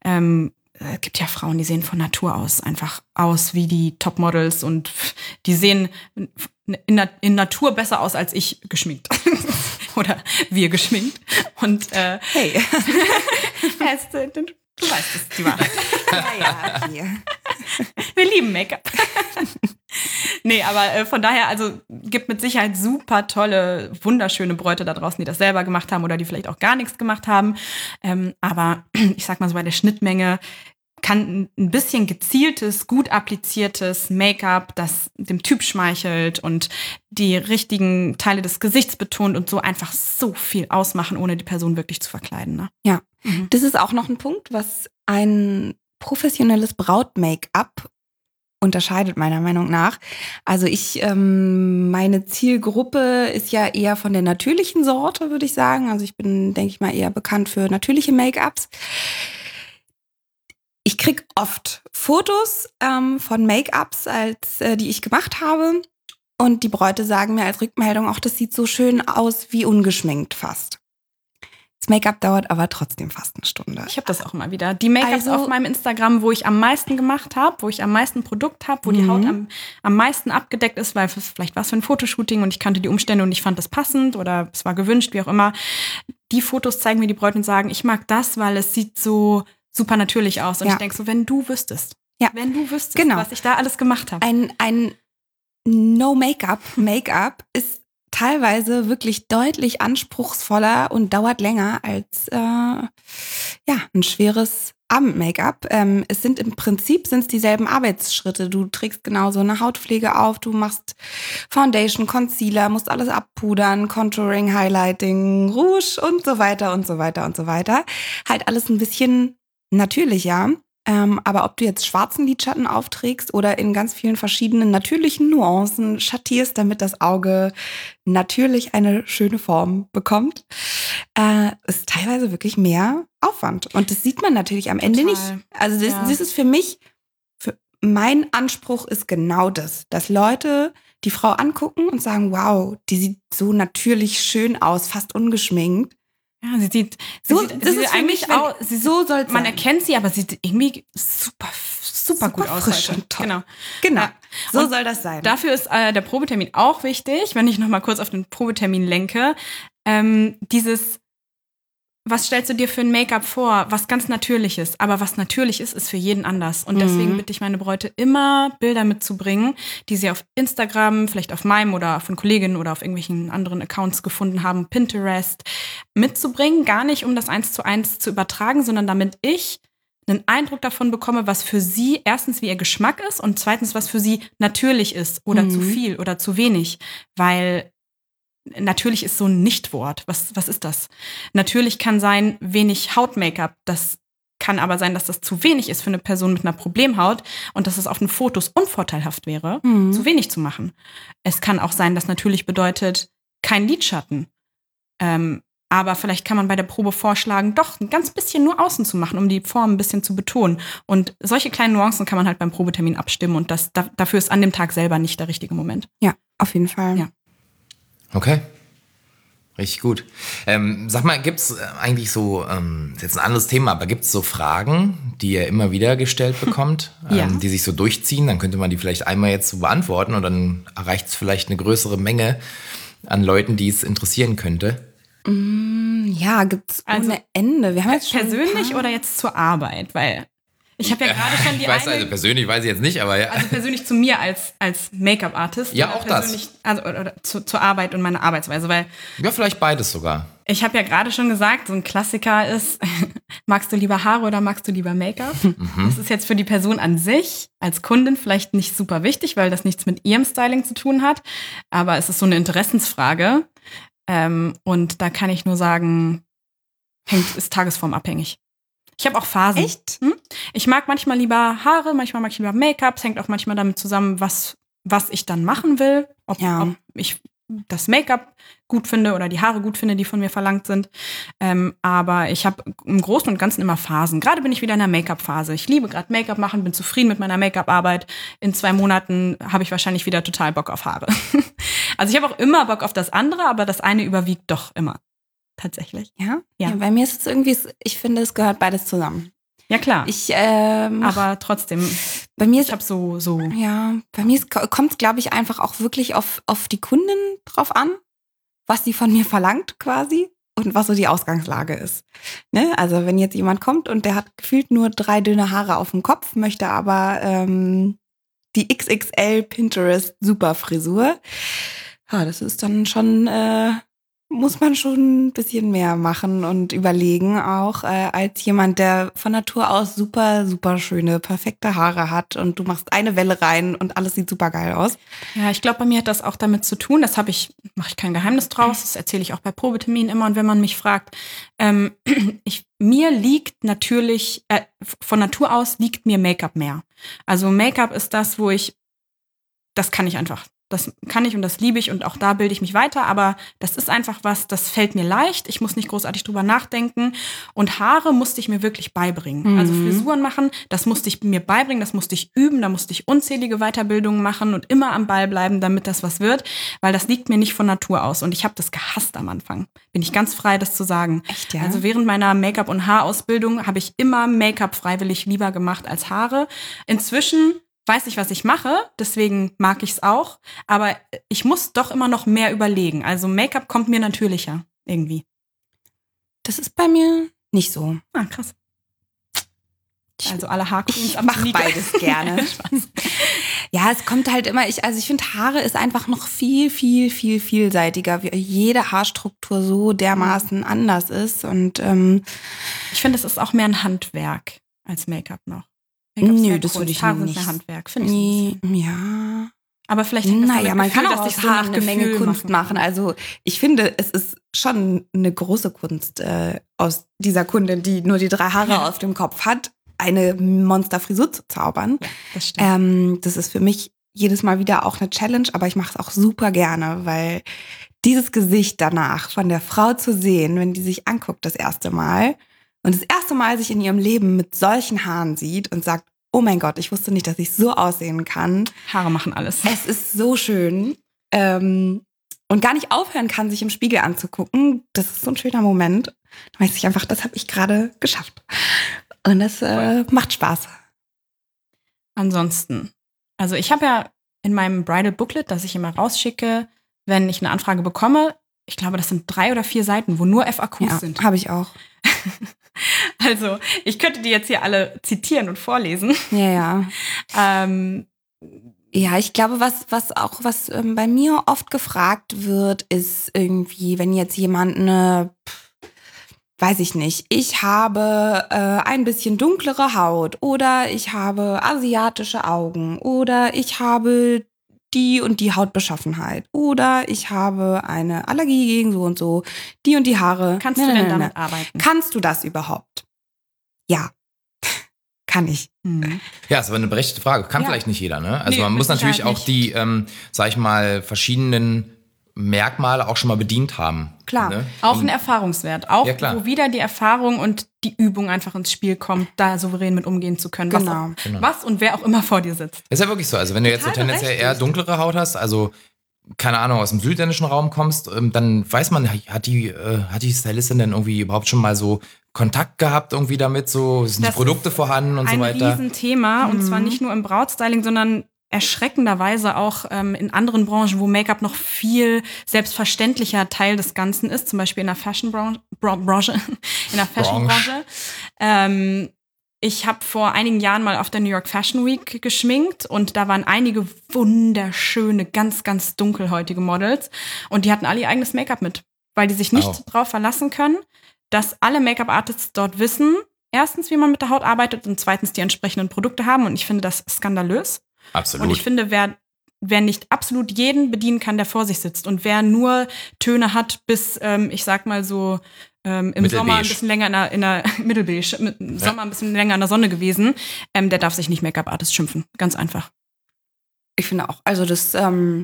Es gibt ja Frauen, die sehen von Natur aus einfach aus wie die Topmodels und die sehen in Natur besser aus als ich geschminkt. Oder wir geschminkt. Und Hey. du weißt es, die Wahrheit. Ja, hier. Wir lieben Make-up. Nee, aber von daher, also gibt mit Sicherheit super tolle, wunderschöne Bräute da draußen, die das selber gemacht haben oder die vielleicht auch gar nichts gemacht haben. Aber ich sag mal so, bei der Schnittmenge kann ein bisschen gezieltes, gut appliziertes Make-up, das dem Typ schmeichelt und die richtigen Teile des Gesichts betont und so einfach so viel ausmachen, ohne die Person wirklich zu verkleiden. Ne? Ja, das ist auch noch ein Punkt, was ein professionelles Braut-Make-up unterscheidet, meiner Meinung nach. Also meine Zielgruppe ist ja eher von der natürlichen Sorte, würde ich sagen. Also ich bin, denke ich mal, eher bekannt für natürliche Make-ups. Ich kriege oft Fotos von Make-ups, die ich gemacht habe. Und die Bräute sagen mir als Rückmeldung auch, das sieht so schön aus wie ungeschminkt fast. Das Make-up dauert aber trotzdem fast eine Stunde. Ich habe das auch immer wieder. Die Make-ups auf meinem Instagram, wo ich am meisten gemacht habe, wo ich am meisten Produkt habe, wo die Haut am meisten abgedeckt ist, weil vielleicht war es für ein Fotoshooting und ich kannte die Umstände und ich fand das passend oder es war gewünscht, wie auch immer. Die Fotos zeigen mir die Bräute und sagen, ich mag das, weil es sieht so super natürlich aus. Und ich denke so, wenn du wüsstest, Genau. was ich da alles gemacht habe. Ein No-Make-up ist teilweise wirklich deutlich anspruchsvoller und dauert länger als ein schweres Abend-Make-up. Im Prinzip sind es dieselben Arbeitsschritte. Du trägst genauso eine Hautpflege auf, du machst Foundation, Concealer, musst alles abpudern, Contouring, Highlighting, Rouge und so weiter und so weiter und so weiter. Halt alles ein bisschen natürlicher. Aber ob du jetzt schwarzen Lidschatten aufträgst oder in ganz vielen verschiedenen natürlichen Nuancen schattierst, damit das Auge natürlich eine schöne Form bekommt, ist teilweise wirklich mehr Aufwand. Und das sieht man natürlich am Ende nicht. Also das ist für mich, mein Anspruch ist genau das, dass Leute die Frau angucken und sagen, wow, die sieht so natürlich schön aus, fast ungeschminkt. Ja, sie sieht eigentlich aus. So soll man erkennt sie, aber sie sieht irgendwie super gut aus. Frisch und toll. Genau. Ja. So soll das sein. Dafür ist der Probetermin auch wichtig, wenn ich noch mal kurz auf den Probetermin lenke. Dieses was stellst du dir für ein Make-up vor, was ganz natürlich ist? Aber was natürlich ist, ist für jeden anders. Und deswegen bitte ich meine Bräute immer, Bilder mitzubringen, die sie auf Instagram, vielleicht auf meinem oder von Kolleginnen oder auf irgendwelchen anderen Accounts gefunden haben, Pinterest, mitzubringen. Gar nicht, um das 1:1 zu übertragen, sondern damit ich einen Eindruck davon bekomme, was für sie erstens wie ihr Geschmack ist und zweitens, was für sie natürlich ist oder zu viel oder zu wenig. Weil natürlich ist so ein Nichtwort. Was ist das? Natürlich kann sein wenig Haut-Make-up. Das kann aber sein, dass das zu wenig ist für eine Person mit einer Problemhaut und dass es auf den Fotos unvorteilhaft wäre, zu wenig zu machen. Es kann auch sein, dass natürlich bedeutet, kein Lidschatten. Aber vielleicht kann man bei der Probe vorschlagen, doch ein ganz bisschen nur außen zu machen, um die Form ein bisschen zu betonen. Und solche kleinen Nuancen kann man halt beim Probetermin abstimmen und dafür ist an dem Tag selber nicht der richtige Moment. Ja, auf jeden Fall. Ja. Okay. Richtig gut. Sag mal, gibt es eigentlich so, ist jetzt ein anderes Thema, aber gibt es so Fragen, die ihr immer wieder gestellt bekommt, Ja. die sich so durchziehen? Dann könnte man die vielleicht einmal jetzt so beantworten und dann erreicht es vielleicht eine größere Menge an Leuten, die es interessieren könnte. Ja, gibt's Also, ohne Ende. Wir haben jetzt schon Persönlich oder jetzt zur Arbeit? Weil ich habe ja gerade schon die Ich weiß, eine... also persönlich weiß ich jetzt nicht, aber ja. Also persönlich zu mir als Make-up-Artist. Ja, oder auch das. persönlich, also oder zur Arbeit und meiner Arbeitsweise. Weil Ja, vielleicht beides sogar. ich habe ja gerade schon gesagt, so ein Klassiker ist, magst du lieber Haare oder magst du lieber Make-up? Das ist jetzt für die Person an sich als Kundin vielleicht nicht super wichtig, weil das nichts mit ihrem Styling zu tun hat. Aber es ist so eine Interessensfrage. Und da kann ich nur sagen, ist tagesformabhängig. Ich habe auch Phasen. Echt? Ich mag manchmal lieber Haare, manchmal mag ich lieber Make-up. Es hängt auch manchmal damit zusammen, was ich dann machen will. Ob ich das Make-up gut finde oder die Haare gut finde, die von mir verlangt sind. Aber ich habe im Großen und Ganzen immer Phasen. Gerade bin ich wieder in der Make-up-Phase. Ich liebe gerade Make-up machen, bin zufrieden mit meiner Make-up-Arbeit. In 2 Monaten habe ich wahrscheinlich wieder total Bock auf Haare. Also ich habe auch immer Bock auf das andere, aber das eine überwiegt doch immer. Tatsächlich. Ja? Ja. Ja, bei mir ist es irgendwie, ich finde, es gehört beides zusammen. Ja, klar. Aber trotzdem, bei mir ich habe so. Ja, bei mir kommt es, glaube ich, einfach auch wirklich auf die Kundin drauf an, was sie von mir verlangt quasi und was so die Ausgangslage ist. Ne? Also wenn jetzt jemand kommt und der hat gefühlt nur 3 dünne Haare auf dem Kopf, möchte aber die XXL Pinterest Superfrisur, ja, das ist dann schon... muss man schon ein bisschen mehr machen und überlegen auch, als jemand, der von Natur aus super, super schöne, perfekte Haare hat und du machst eine Welle rein und alles sieht super geil aus. Ja, ich glaube, bei mir hat das auch damit zu tun, mache ich kein Geheimnis draus, das erzähle ich auch bei Probeterminen immer und wenn man mich fragt, mir liegt natürlich, von Natur aus liegt mir Make-up mehr. Also Make-up ist das, das kann ich einfach. Das kann ich und das liebe ich und auch da bilde ich mich weiter, aber das ist einfach was, das fällt mir leicht. Ich muss nicht großartig drüber nachdenken und Haare musste ich mir wirklich beibringen. Also Frisuren machen, das musste ich mir beibringen, das musste ich üben, da musste ich unzählige Weiterbildungen machen und immer am Ball bleiben, damit das was wird, weil das liegt mir nicht von Natur aus und ich habe das gehasst am Anfang. Bin ich ganz frei, das zu sagen. Echt, ja? Also während meiner Make-up- und Haarausbildung habe ich immer Make-up freiwillig lieber gemacht als Haare. Inzwischen weiß ich, was ich mache, deswegen mag ich es auch. Aber ich muss doch immer noch mehr überlegen. Also Make-up kommt mir natürlicher irgendwie. Das ist bei mir nicht so. Ah, krass. Also alle Haarcremes. Ich mache beides gerne. Ja, es kommt halt immer, ich finde, Haare ist einfach noch viel, viel, viel vielseitiger, wie jede Haarstruktur so dermaßen anders ist. Und ich finde, es ist auch mehr ein Handwerk als Make-up noch. Nö, das würde ich Haare nicht. Sind mehr Handwerk, finde ich. Ja. Aber vielleicht hängt das naja, man Gefühl, kann auch dass aus ich so Haaren nach eine Menge Gefühl Kunst machen. Also ich finde, es ist schon eine große Kunst aus dieser Kundin, die nur die 3 Haare auf dem Kopf hat, eine Monsterfrisur zu zaubern. Ja, das stimmt. Das ist für mich jedes Mal wieder auch eine Challenge, aber ich mache es auch super gerne, weil dieses Gesicht danach von der Frau zu sehen, wenn die sich anguckt das erste Mal und das erste Mal sich in ihrem Leben mit solchen Haaren sieht und sagt, oh mein Gott, ich wusste nicht, dass ich so aussehen kann. Haare machen alles. Es ist so schön. Und gar nicht aufhören kann, sich im Spiegel anzugucken. Das ist so ein schöner Moment. Da weiß ich einfach, das habe ich gerade geschafft. Und das macht Spaß. Ansonsten, also ich habe ja in meinem Bridal Booklet, das ich immer rausschicke, wenn ich eine Anfrage bekomme, ich glaube, das sind 3 oder 4 Seiten, wo nur FAQs sind. Habe ich auch. Also, ich könnte die jetzt hier alle zitieren und vorlesen. Ja. Ja, ich glaube, was bei mir oft gefragt wird, ist irgendwie, wenn jetzt jemand weiß ich nicht, ich habe ein bisschen dunklere Haut oder ich habe asiatische Augen oder ich habe die und die Hautbeschaffenheit oder ich habe eine Allergie gegen so und so, die und die Haare. Kannst du denn damit arbeiten? Kannst du das überhaupt? Ja, kann ich. Ja, ist aber eine berechtigte Frage. Kann vielleicht nicht jeder, ne? Also man muss natürlich auch die, sag ich mal, verschiedenen Merkmale auch schon mal bedient haben. Klar. Ne? Auch ein Erfahrungswert. Auch wo wieder die Erfahrung und die Übung einfach ins Spiel kommt, da souverän mit umgehen zu können. Genau. Was und wer auch immer vor dir sitzt. Ist ja wirklich so. Also wenn du jetzt so tendenziell eher dunklere Haut hast, also keine Ahnung, aus dem südländischen Raum kommst, dann weiß man, hat die Stylistin denn irgendwie überhaupt schon mal so Kontakt gehabt irgendwie damit? So, sind die Produkte vorhanden und so weiter? Ein Riesenthema und zwar nicht nur im Brautstyling, sondern erschreckenderweise auch in anderen Branchen, wo Make-up noch viel selbstverständlicher Teil des Ganzen ist, zum Beispiel in der Fashion-Branche. Ich habe vor einigen Jahren mal auf der New York Fashion Week geschminkt und da waren einige wunderschöne, ganz, ganz dunkelhäutige Models und die hatten alle ihr eigenes Make-up mit, weil die sich nicht drauf verlassen können, dass alle Make-up-Artists dort wissen, erstens, wie man mit der Haut arbeitet und zweitens die entsprechenden Produkte haben und ich finde das skandalös. Absolut. Und ich finde, wer nicht absolut jeden bedienen kann, der vor sich sitzt und wer nur Töne hat bis, ich sag mal so, im Sommer ein bisschen länger in der Mittelbeige, im Sommer ein bisschen länger in der Sonne gewesen, der darf sich nicht Make-up-Artist schimpfen. Ganz einfach. Ich finde auch, also das genau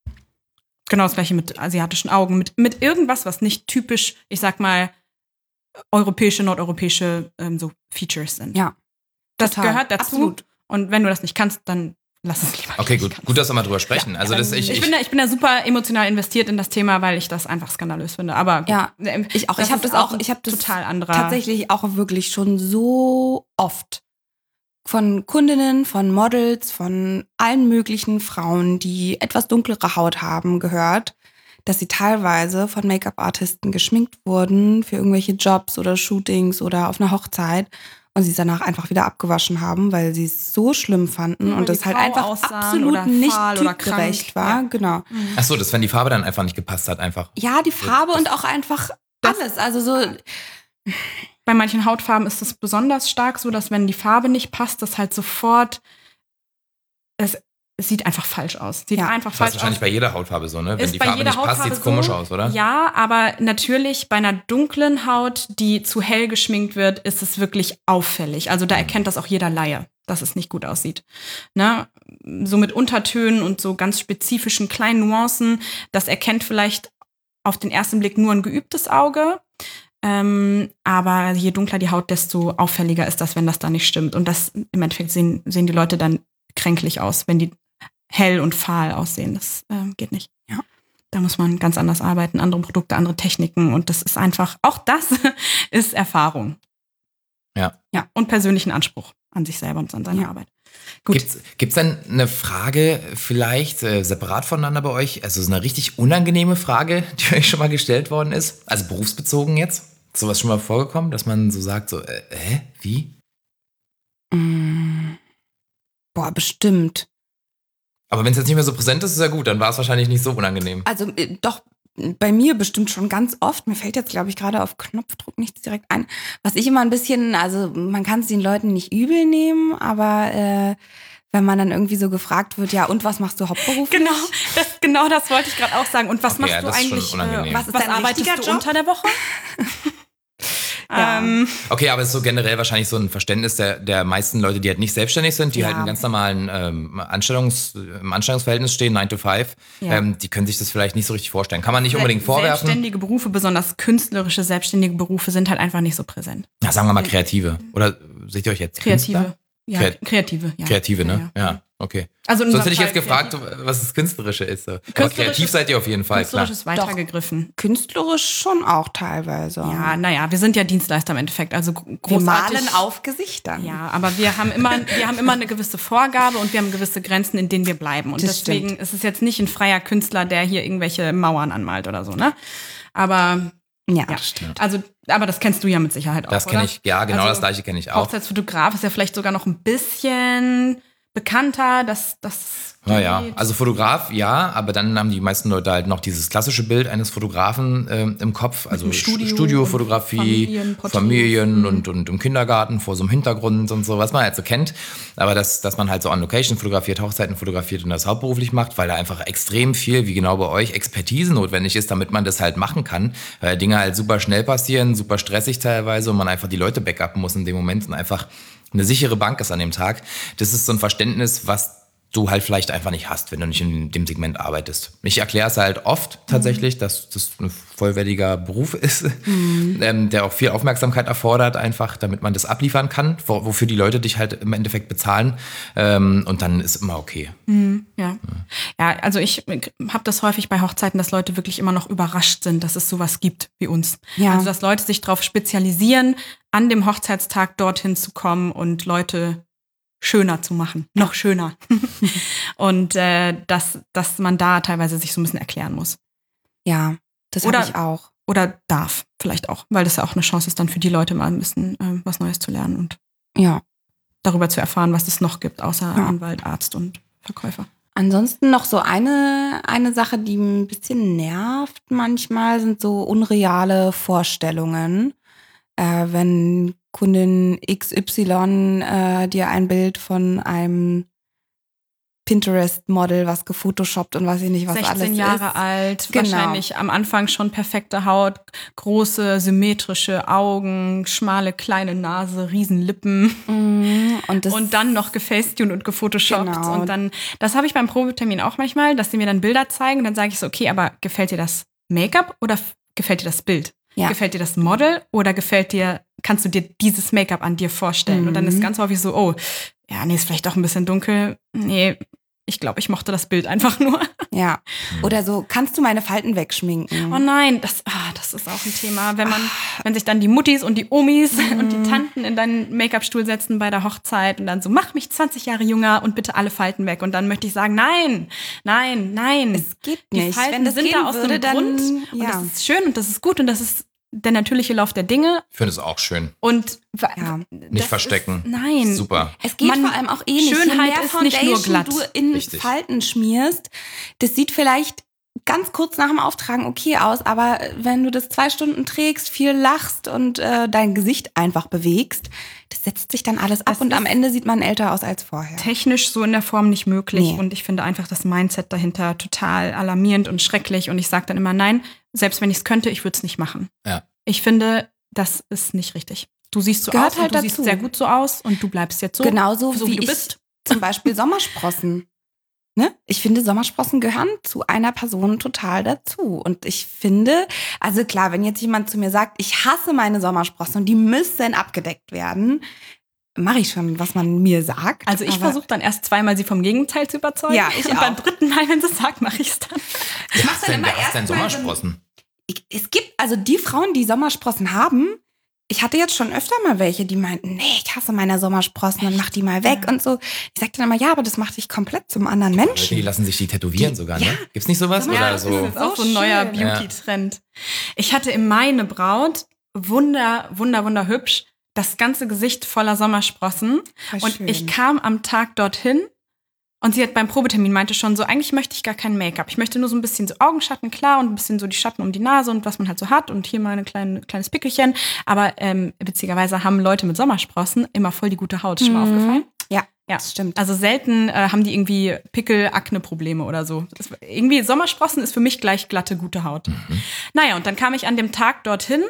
das gleiche mit asiatischen Augen, mit irgendwas, was nicht typisch, ich sag mal, europäische, nordeuropäische so Features sind. Ja. Das total. gehört dazu. Absolut. Und wenn du das nicht kannst, dann lass es lieber. Okay, gut, dass wir mal drüber sprechen. Also ich bin da super emotional investiert in das Thema, weil ich das einfach skandalös finde. Aber gut, ich auch. Ich habe das total anderer. Tatsächlich auch wirklich schon so oft von Kundinnen, von Models, von allen möglichen Frauen, die etwas dunklere Haut haben, gehört, dass sie teilweise von Make-up-Artisten geschminkt wurden für irgendwelche Jobs oder Shootings oder auf einer Hochzeit und sie es danach einfach wieder abgewaschen haben, weil sie es so schlimm fanden und das halt einfach absolut nicht typgerecht war. Ja. Genau. Ach so, dass wenn die Farbe dann einfach nicht gepasst hat, einfach. Ja, die Farbe und auch einfach alles. Also so. Bei manchen Hautfarben ist es besonders stark so, dass wenn die Farbe nicht passt, das halt sofort es sieht einfach falsch aus. Das ist wahrscheinlich bei jeder Hautfarbe so, ne? Wenn die Farbe nicht passt, sieht es komisch aus, oder? Ja, aber natürlich bei einer dunklen Haut, die zu hell geschminkt wird, ist es wirklich auffällig. Also da erkennt das auch jeder Laie, dass es nicht gut aussieht. Ne? So mit Untertönen und so ganz spezifischen kleinen Nuancen, das erkennt vielleicht auf den ersten Blick nur ein geübtes Auge. Aber je dunkler die Haut, desto auffälliger ist das, wenn das da nicht stimmt. Und das im Endeffekt sehen die Leute dann kränklich aus, wenn die hell und fahl aussehen. Das geht nicht. Ja. Da muss man ganz anders arbeiten, andere Produkte, andere Techniken und das ist einfach, auch das ist Erfahrung. Ja. Und persönlichen Anspruch an sich selber und an seine Arbeit. Gut. Gibt's denn eine Frage vielleicht separat voneinander bei euch? Also so eine richtig unangenehme Frage, die euch schon mal gestellt worden ist? Also berufsbezogen jetzt? Ist sowas schon mal vorgekommen, dass man so sagt, so, wie? Boah, bestimmt. Aber wenn es jetzt nicht mehr so präsent ist, ist ja gut, dann war es wahrscheinlich nicht so unangenehm. Also doch, bei mir bestimmt schon ganz oft. Mir fällt jetzt, glaube ich, gerade auf Knopfdruck nichts direkt ein. Was ich immer ein bisschen, also man kann es den Leuten nicht übel nehmen, aber wenn man dann irgendwie so gefragt wird, ja, und was machst du hauptberuflich? Genau das wollte ich gerade auch sagen. Und was machst du eigentlich, was arbeitest du Job? Unter der Woche? Okay, aber es ist so generell wahrscheinlich so ein Verständnis der meisten Leute, die halt nicht selbstständig sind, die halt im ganz normalen im Anstellungsverhältnis stehen, 9 to 5, die können sich das vielleicht nicht so richtig vorstellen. Kann man nicht unbedingt vorwerfen. Selbstständige Berufe, besonders künstlerische, selbstständige Berufe sind halt einfach nicht so präsent. Ja, sagen wir mal Kreative. Oder seht ihr euch jetzt Kreative. Künstler? Ja, Kreative. Ja. Kreative, ne? Ja. Okay. Also in Sonst hätte unserem ich jetzt Fall gefragt, was das Künstlerische ist. So. Aber Künstlerisches- kreativ seid ihr auf jeden Fall, klar. Künstlerisch weitergegriffen. Künstlerisch schon auch teilweise. Ja, naja, wir sind ja Dienstleister im Endeffekt. Also Wir großartig. malen auf Gesichtern. Ja, aber wir haben immer eine gewisse Vorgabe und wir haben gewisse Grenzen, in denen wir bleiben. Und Das deswegen stimmt. ist es jetzt nicht ein freier Künstler, der hier irgendwelche Mauern anmalt oder so, ne? Aber Ja, ja, das stimmt. also, aber das kennst du ja mit Sicherheit auch, Das kenne oder? ich, ja, genau Also, das gleiche kenne ich auch. Hochzeitsfotograf ist ja vielleicht sogar noch ein bisschen bekannter, das Naja, also Fotograf, ja, aber dann haben die meisten Leute halt noch dieses klassische Bild eines Fotografen im Kopf, also dem Studio Studiofotografie, und Familienporträts. Familien und im Kindergarten vor so einem Hintergrund und so, was man halt so kennt. Aber dass man halt so on Location fotografiert, Hochzeiten fotografiert und das hauptberuflich macht, weil da einfach extrem viel, wie genau bei euch, Expertise notwendig ist, damit man das halt machen kann. Weil Dinge halt super schnell passieren, super stressig teilweise und man einfach die Leute backuppen muss in dem Moment und einfach eine sichere Bank ist an dem Tag. Das ist so ein Verständnis, was du halt vielleicht einfach nicht hast, wenn du nicht in dem Segment arbeitest. Ich erkläre es halt oft tatsächlich, dass das ein vollwertiger Beruf ist, der auch viel Aufmerksamkeit erfordert, einfach, damit man das abliefern kann, wofür die Leute dich halt im Endeffekt bezahlen. Und dann ist immer okay. Ja, also ich habe das häufig bei Hochzeiten, dass Leute wirklich immer noch überrascht sind, dass es sowas gibt wie uns. Ja. Also dass Leute sich darauf spezialisieren, an dem Hochzeitstag dorthin zu kommen und Leute schöner zu machen, noch schöner. Und dass man da teilweise sich so ein bisschen erklären muss. Ja, das habe ich auch. Oder darf vielleicht auch, weil das ja auch eine Chance ist, dann für die Leute mal ein bisschen was Neues zu lernen und Ja. darüber zu erfahren, was es noch gibt, außer Anwalt, Arzt und Verkäufer. Ansonsten noch so eine Sache, die ein bisschen nervt manchmal, sind so unreale Vorstellungen. Wenn Kundin XY dir ein Bild von einem Pinterest-Model, was gefotoshoppt und weiß ich nicht, was 16 alles Jahre ist. alt, Genau. wahrscheinlich am Anfang schon perfekte Haut, große, symmetrische Augen, schmale, kleine Nase, Riesenlippen und dann noch gefacetuned und gefotoshoppt. Genau. Und dann, das habe ich beim Probetermin auch manchmal, dass sie mir dann Bilder zeigen und dann sage ich so, okay, aber gefällt dir das Make-up oder gefällt dir das Bild? Ja. Gefällt dir das Model oder kannst du dir dieses Make-up an dir vorstellen? Und dann ist ganz häufig so, oh, ja, nee, ist vielleicht doch ein bisschen dunkel. Nee, ich glaube, ich mochte das Bild einfach nur. Ja. Oder so, kannst du meine Falten wegschminken? Oh nein, das ist auch ein Thema. Wenn sich dann die Muttis und die Omis und die Tanten in deinen Make-up-Stuhl setzen bei der Hochzeit und dann so, mach mich 20 Jahre jünger und bitte alle Falten weg. Und dann möchte ich sagen, nein. Es geht Die nicht. Falten Wenn das sind gehen da aus würde, dem dann, Grund. Und ja. das ist schön und das ist gut und das ist der natürliche Lauf der Dinge. Ich finde es auch schön. Und Ja. Nicht verstecken. Nein. Super. Es geht vor allem auch nicht. Schönheit Je mehr ist nicht nur Foundation glatt. du in Richtig. Falten schmierst, das sieht vielleicht ganz kurz nach dem Auftragen okay aus, aber wenn du das 2 Stunden trägst, viel lachst und dein Gesicht einfach bewegst, das setzt sich dann alles ab Das und ist am Ende sieht man älter aus als vorher. technisch so in der Form nicht möglich. Nee. Und ich finde einfach das Mindset dahinter total alarmierend und schrecklich. Und ich sage dann immer, nein, selbst wenn ich es könnte, ich würde es nicht machen. Ja. Ich finde, das ist nicht richtig. Du siehst so Gehört aus halt und du siehst dazu. sehr gut so aus und du bleibst jetzt so, Genauso so wie du ich bist. zum Beispiel Sommersprossen. Ne? Ich finde, Sommersprossen gehören zu einer Person total dazu. Und ich finde, also klar, wenn jetzt jemand zu mir sagt, ich hasse meine Sommersprossen und die müssen abgedeckt werden, mache ich schon, was man mir sagt. Also ich Aber versuche dann erst zweimal, sie vom Gegenteil zu überzeugen. Ja, ich und auch. beim 3. Mal, wenn sie es sagt, mache ich es dann. ich mache dann immer Wer hast denn erst mal so Sommersprossen? Es gibt also die Frauen, die Sommersprossen haben. Ich hatte jetzt schon öfter mal welche, die meinten, nee, ich hasse meine Sommersprossen und mach die mal weg und so. Ich sagte dann immer, ja, aber das macht dich komplett zum anderen Leute, Menschen. die lassen sich die tätowieren sogar, ne? Gibt's nicht sowas? Ja, Oder das so? Das ist auch so ein neuer schön. Beauty-Trend. Ich hatte im Mai eine Braut, wunderhübsch, das ganze Gesicht voller Sommersprossen. Voll Und schön. ich kam am Tag dorthin und sie hat beim Probetermin meinte schon so, eigentlich möchte ich gar kein Make-up. Ich möchte nur so ein bisschen so Augenschatten, klar, und ein bisschen so die Schatten um die Nase und was man halt so hat und hier mal ein kleines Pickelchen. Aber witzigerweise haben Leute mit Sommersprossen immer voll die gute Haut. Ist schon mal aufgefallen? Ja, Ja, das stimmt. Also selten haben die irgendwie Pickel-Akne-Probleme oder so. Irgendwie Sommersprossen ist für mich gleich glatte, gute Haut. Naja, und dann kam ich an dem Tag dorthin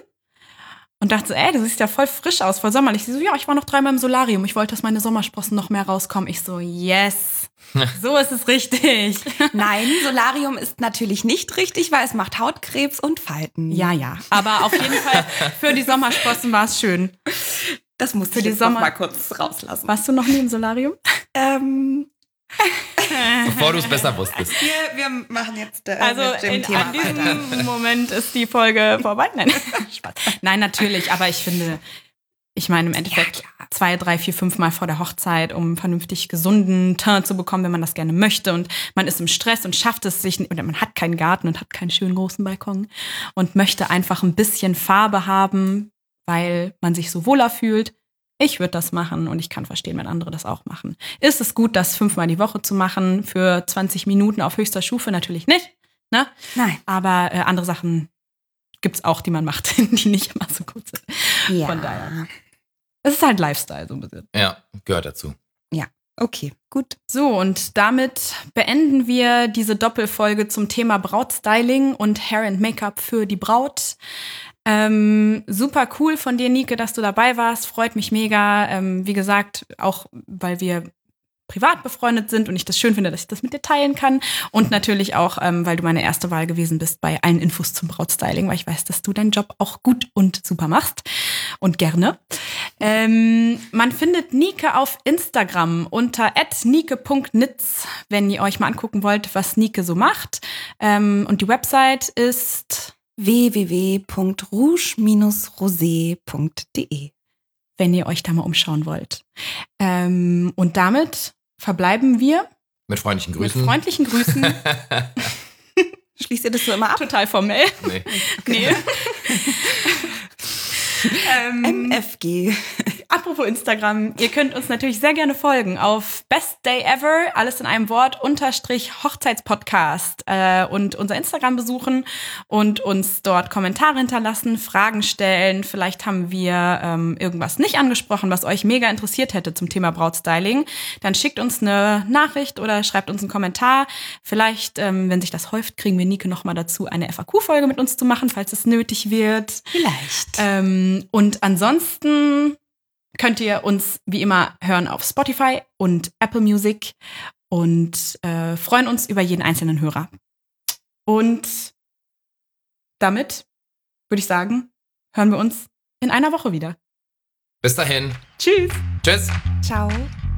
und dachte so, du siehst ja voll frisch aus, voll sommerlich. Sie so, ja, ich war noch 3-mal im Solarium. Ich wollte, dass meine Sommersprossen noch mehr rauskommen. Ich so, yes, so ist es richtig. Nein, Solarium ist natürlich nicht richtig, weil es macht Hautkrebs und Falten. Ja, aber auf jeden Fall für die Sommersprossen war es schön. das musst du die jetzt Sommer- noch mal kurz rauslassen. Warst du noch nie im Solarium? Bevor du es besser wusstest. Wir machen jetzt Also mit dem Thema an diesem Moment ist die Folge vorbei. Nein, Spaß. Nein, natürlich, aber ich finde, im Endeffekt 2, 3, 4, 5 Mal vor der Hochzeit, um vernünftig gesunden Teint zu bekommen, wenn man das gerne möchte und man ist im Stress und schafft es sich, oder man hat keinen Garten und hat keinen schönen großen Balkon und möchte einfach ein bisschen Farbe haben, weil man sich so wohler fühlt. Ich würde das machen und ich kann verstehen, wenn andere das auch machen. Ist es gut, das 5-mal die Woche zu machen für 20 Minuten auf höchster Stufe? Natürlich nicht. Ne? Nein. Aber andere Sachen gibt es auch, die man macht, die nicht immer so gut sind. Ja. Von daher. Es ist halt Lifestyle so ein bisschen. Ja, gehört dazu. Ja, okay, gut. So, und damit beenden wir diese Doppelfolge zum Thema Brautstyling und Hair and Make-up für die Braut. Super cool von dir, Nike, dass du dabei warst. Freut mich mega. Wie gesagt, auch weil wir privat befreundet sind und ich das schön finde, dass ich das mit dir teilen kann. Und natürlich auch, weil du meine erste Wahl gewesen bist bei allen Infos zum Brautstyling, weil ich weiß, dass du deinen Job auch gut und super machst und gerne. Man findet Nike auf Instagram unter @nike.nitz, wenn ihr euch mal angucken wollt, was Nike so macht. Und die Website ist www.rouge-rosé.de, wenn ihr euch da mal umschauen wollt. Und damit verbleiben wir Mit freundlichen Grüßen. mit freundlichen Grüßen. Schließt ihr das so immer ab? Total formell. Nee. Nee. MFG. Apropos Instagram, ihr könnt uns natürlich sehr gerne folgen auf Best Day Ever, alles in einem Wort, _Hochzeitspodcast und unser Instagram besuchen und uns dort Kommentare hinterlassen, Fragen stellen. Vielleicht haben wir irgendwas nicht angesprochen, was euch mega interessiert hätte zum Thema Brautstyling. Dann schickt uns eine Nachricht oder schreibt uns einen Kommentar. Vielleicht, wenn sich das häuft, kriegen wir Nike nochmal dazu, eine FAQ-Folge mit uns zu machen, falls es nötig wird. Vielleicht. Und ansonsten könnt ihr uns wie immer hören auf Spotify und Apple Music und freuen uns über jeden einzelnen Hörer. Und damit würde ich sagen, hören wir uns in einer Woche wieder. Bis dahin. Tschüss. Tschüss. Ciao.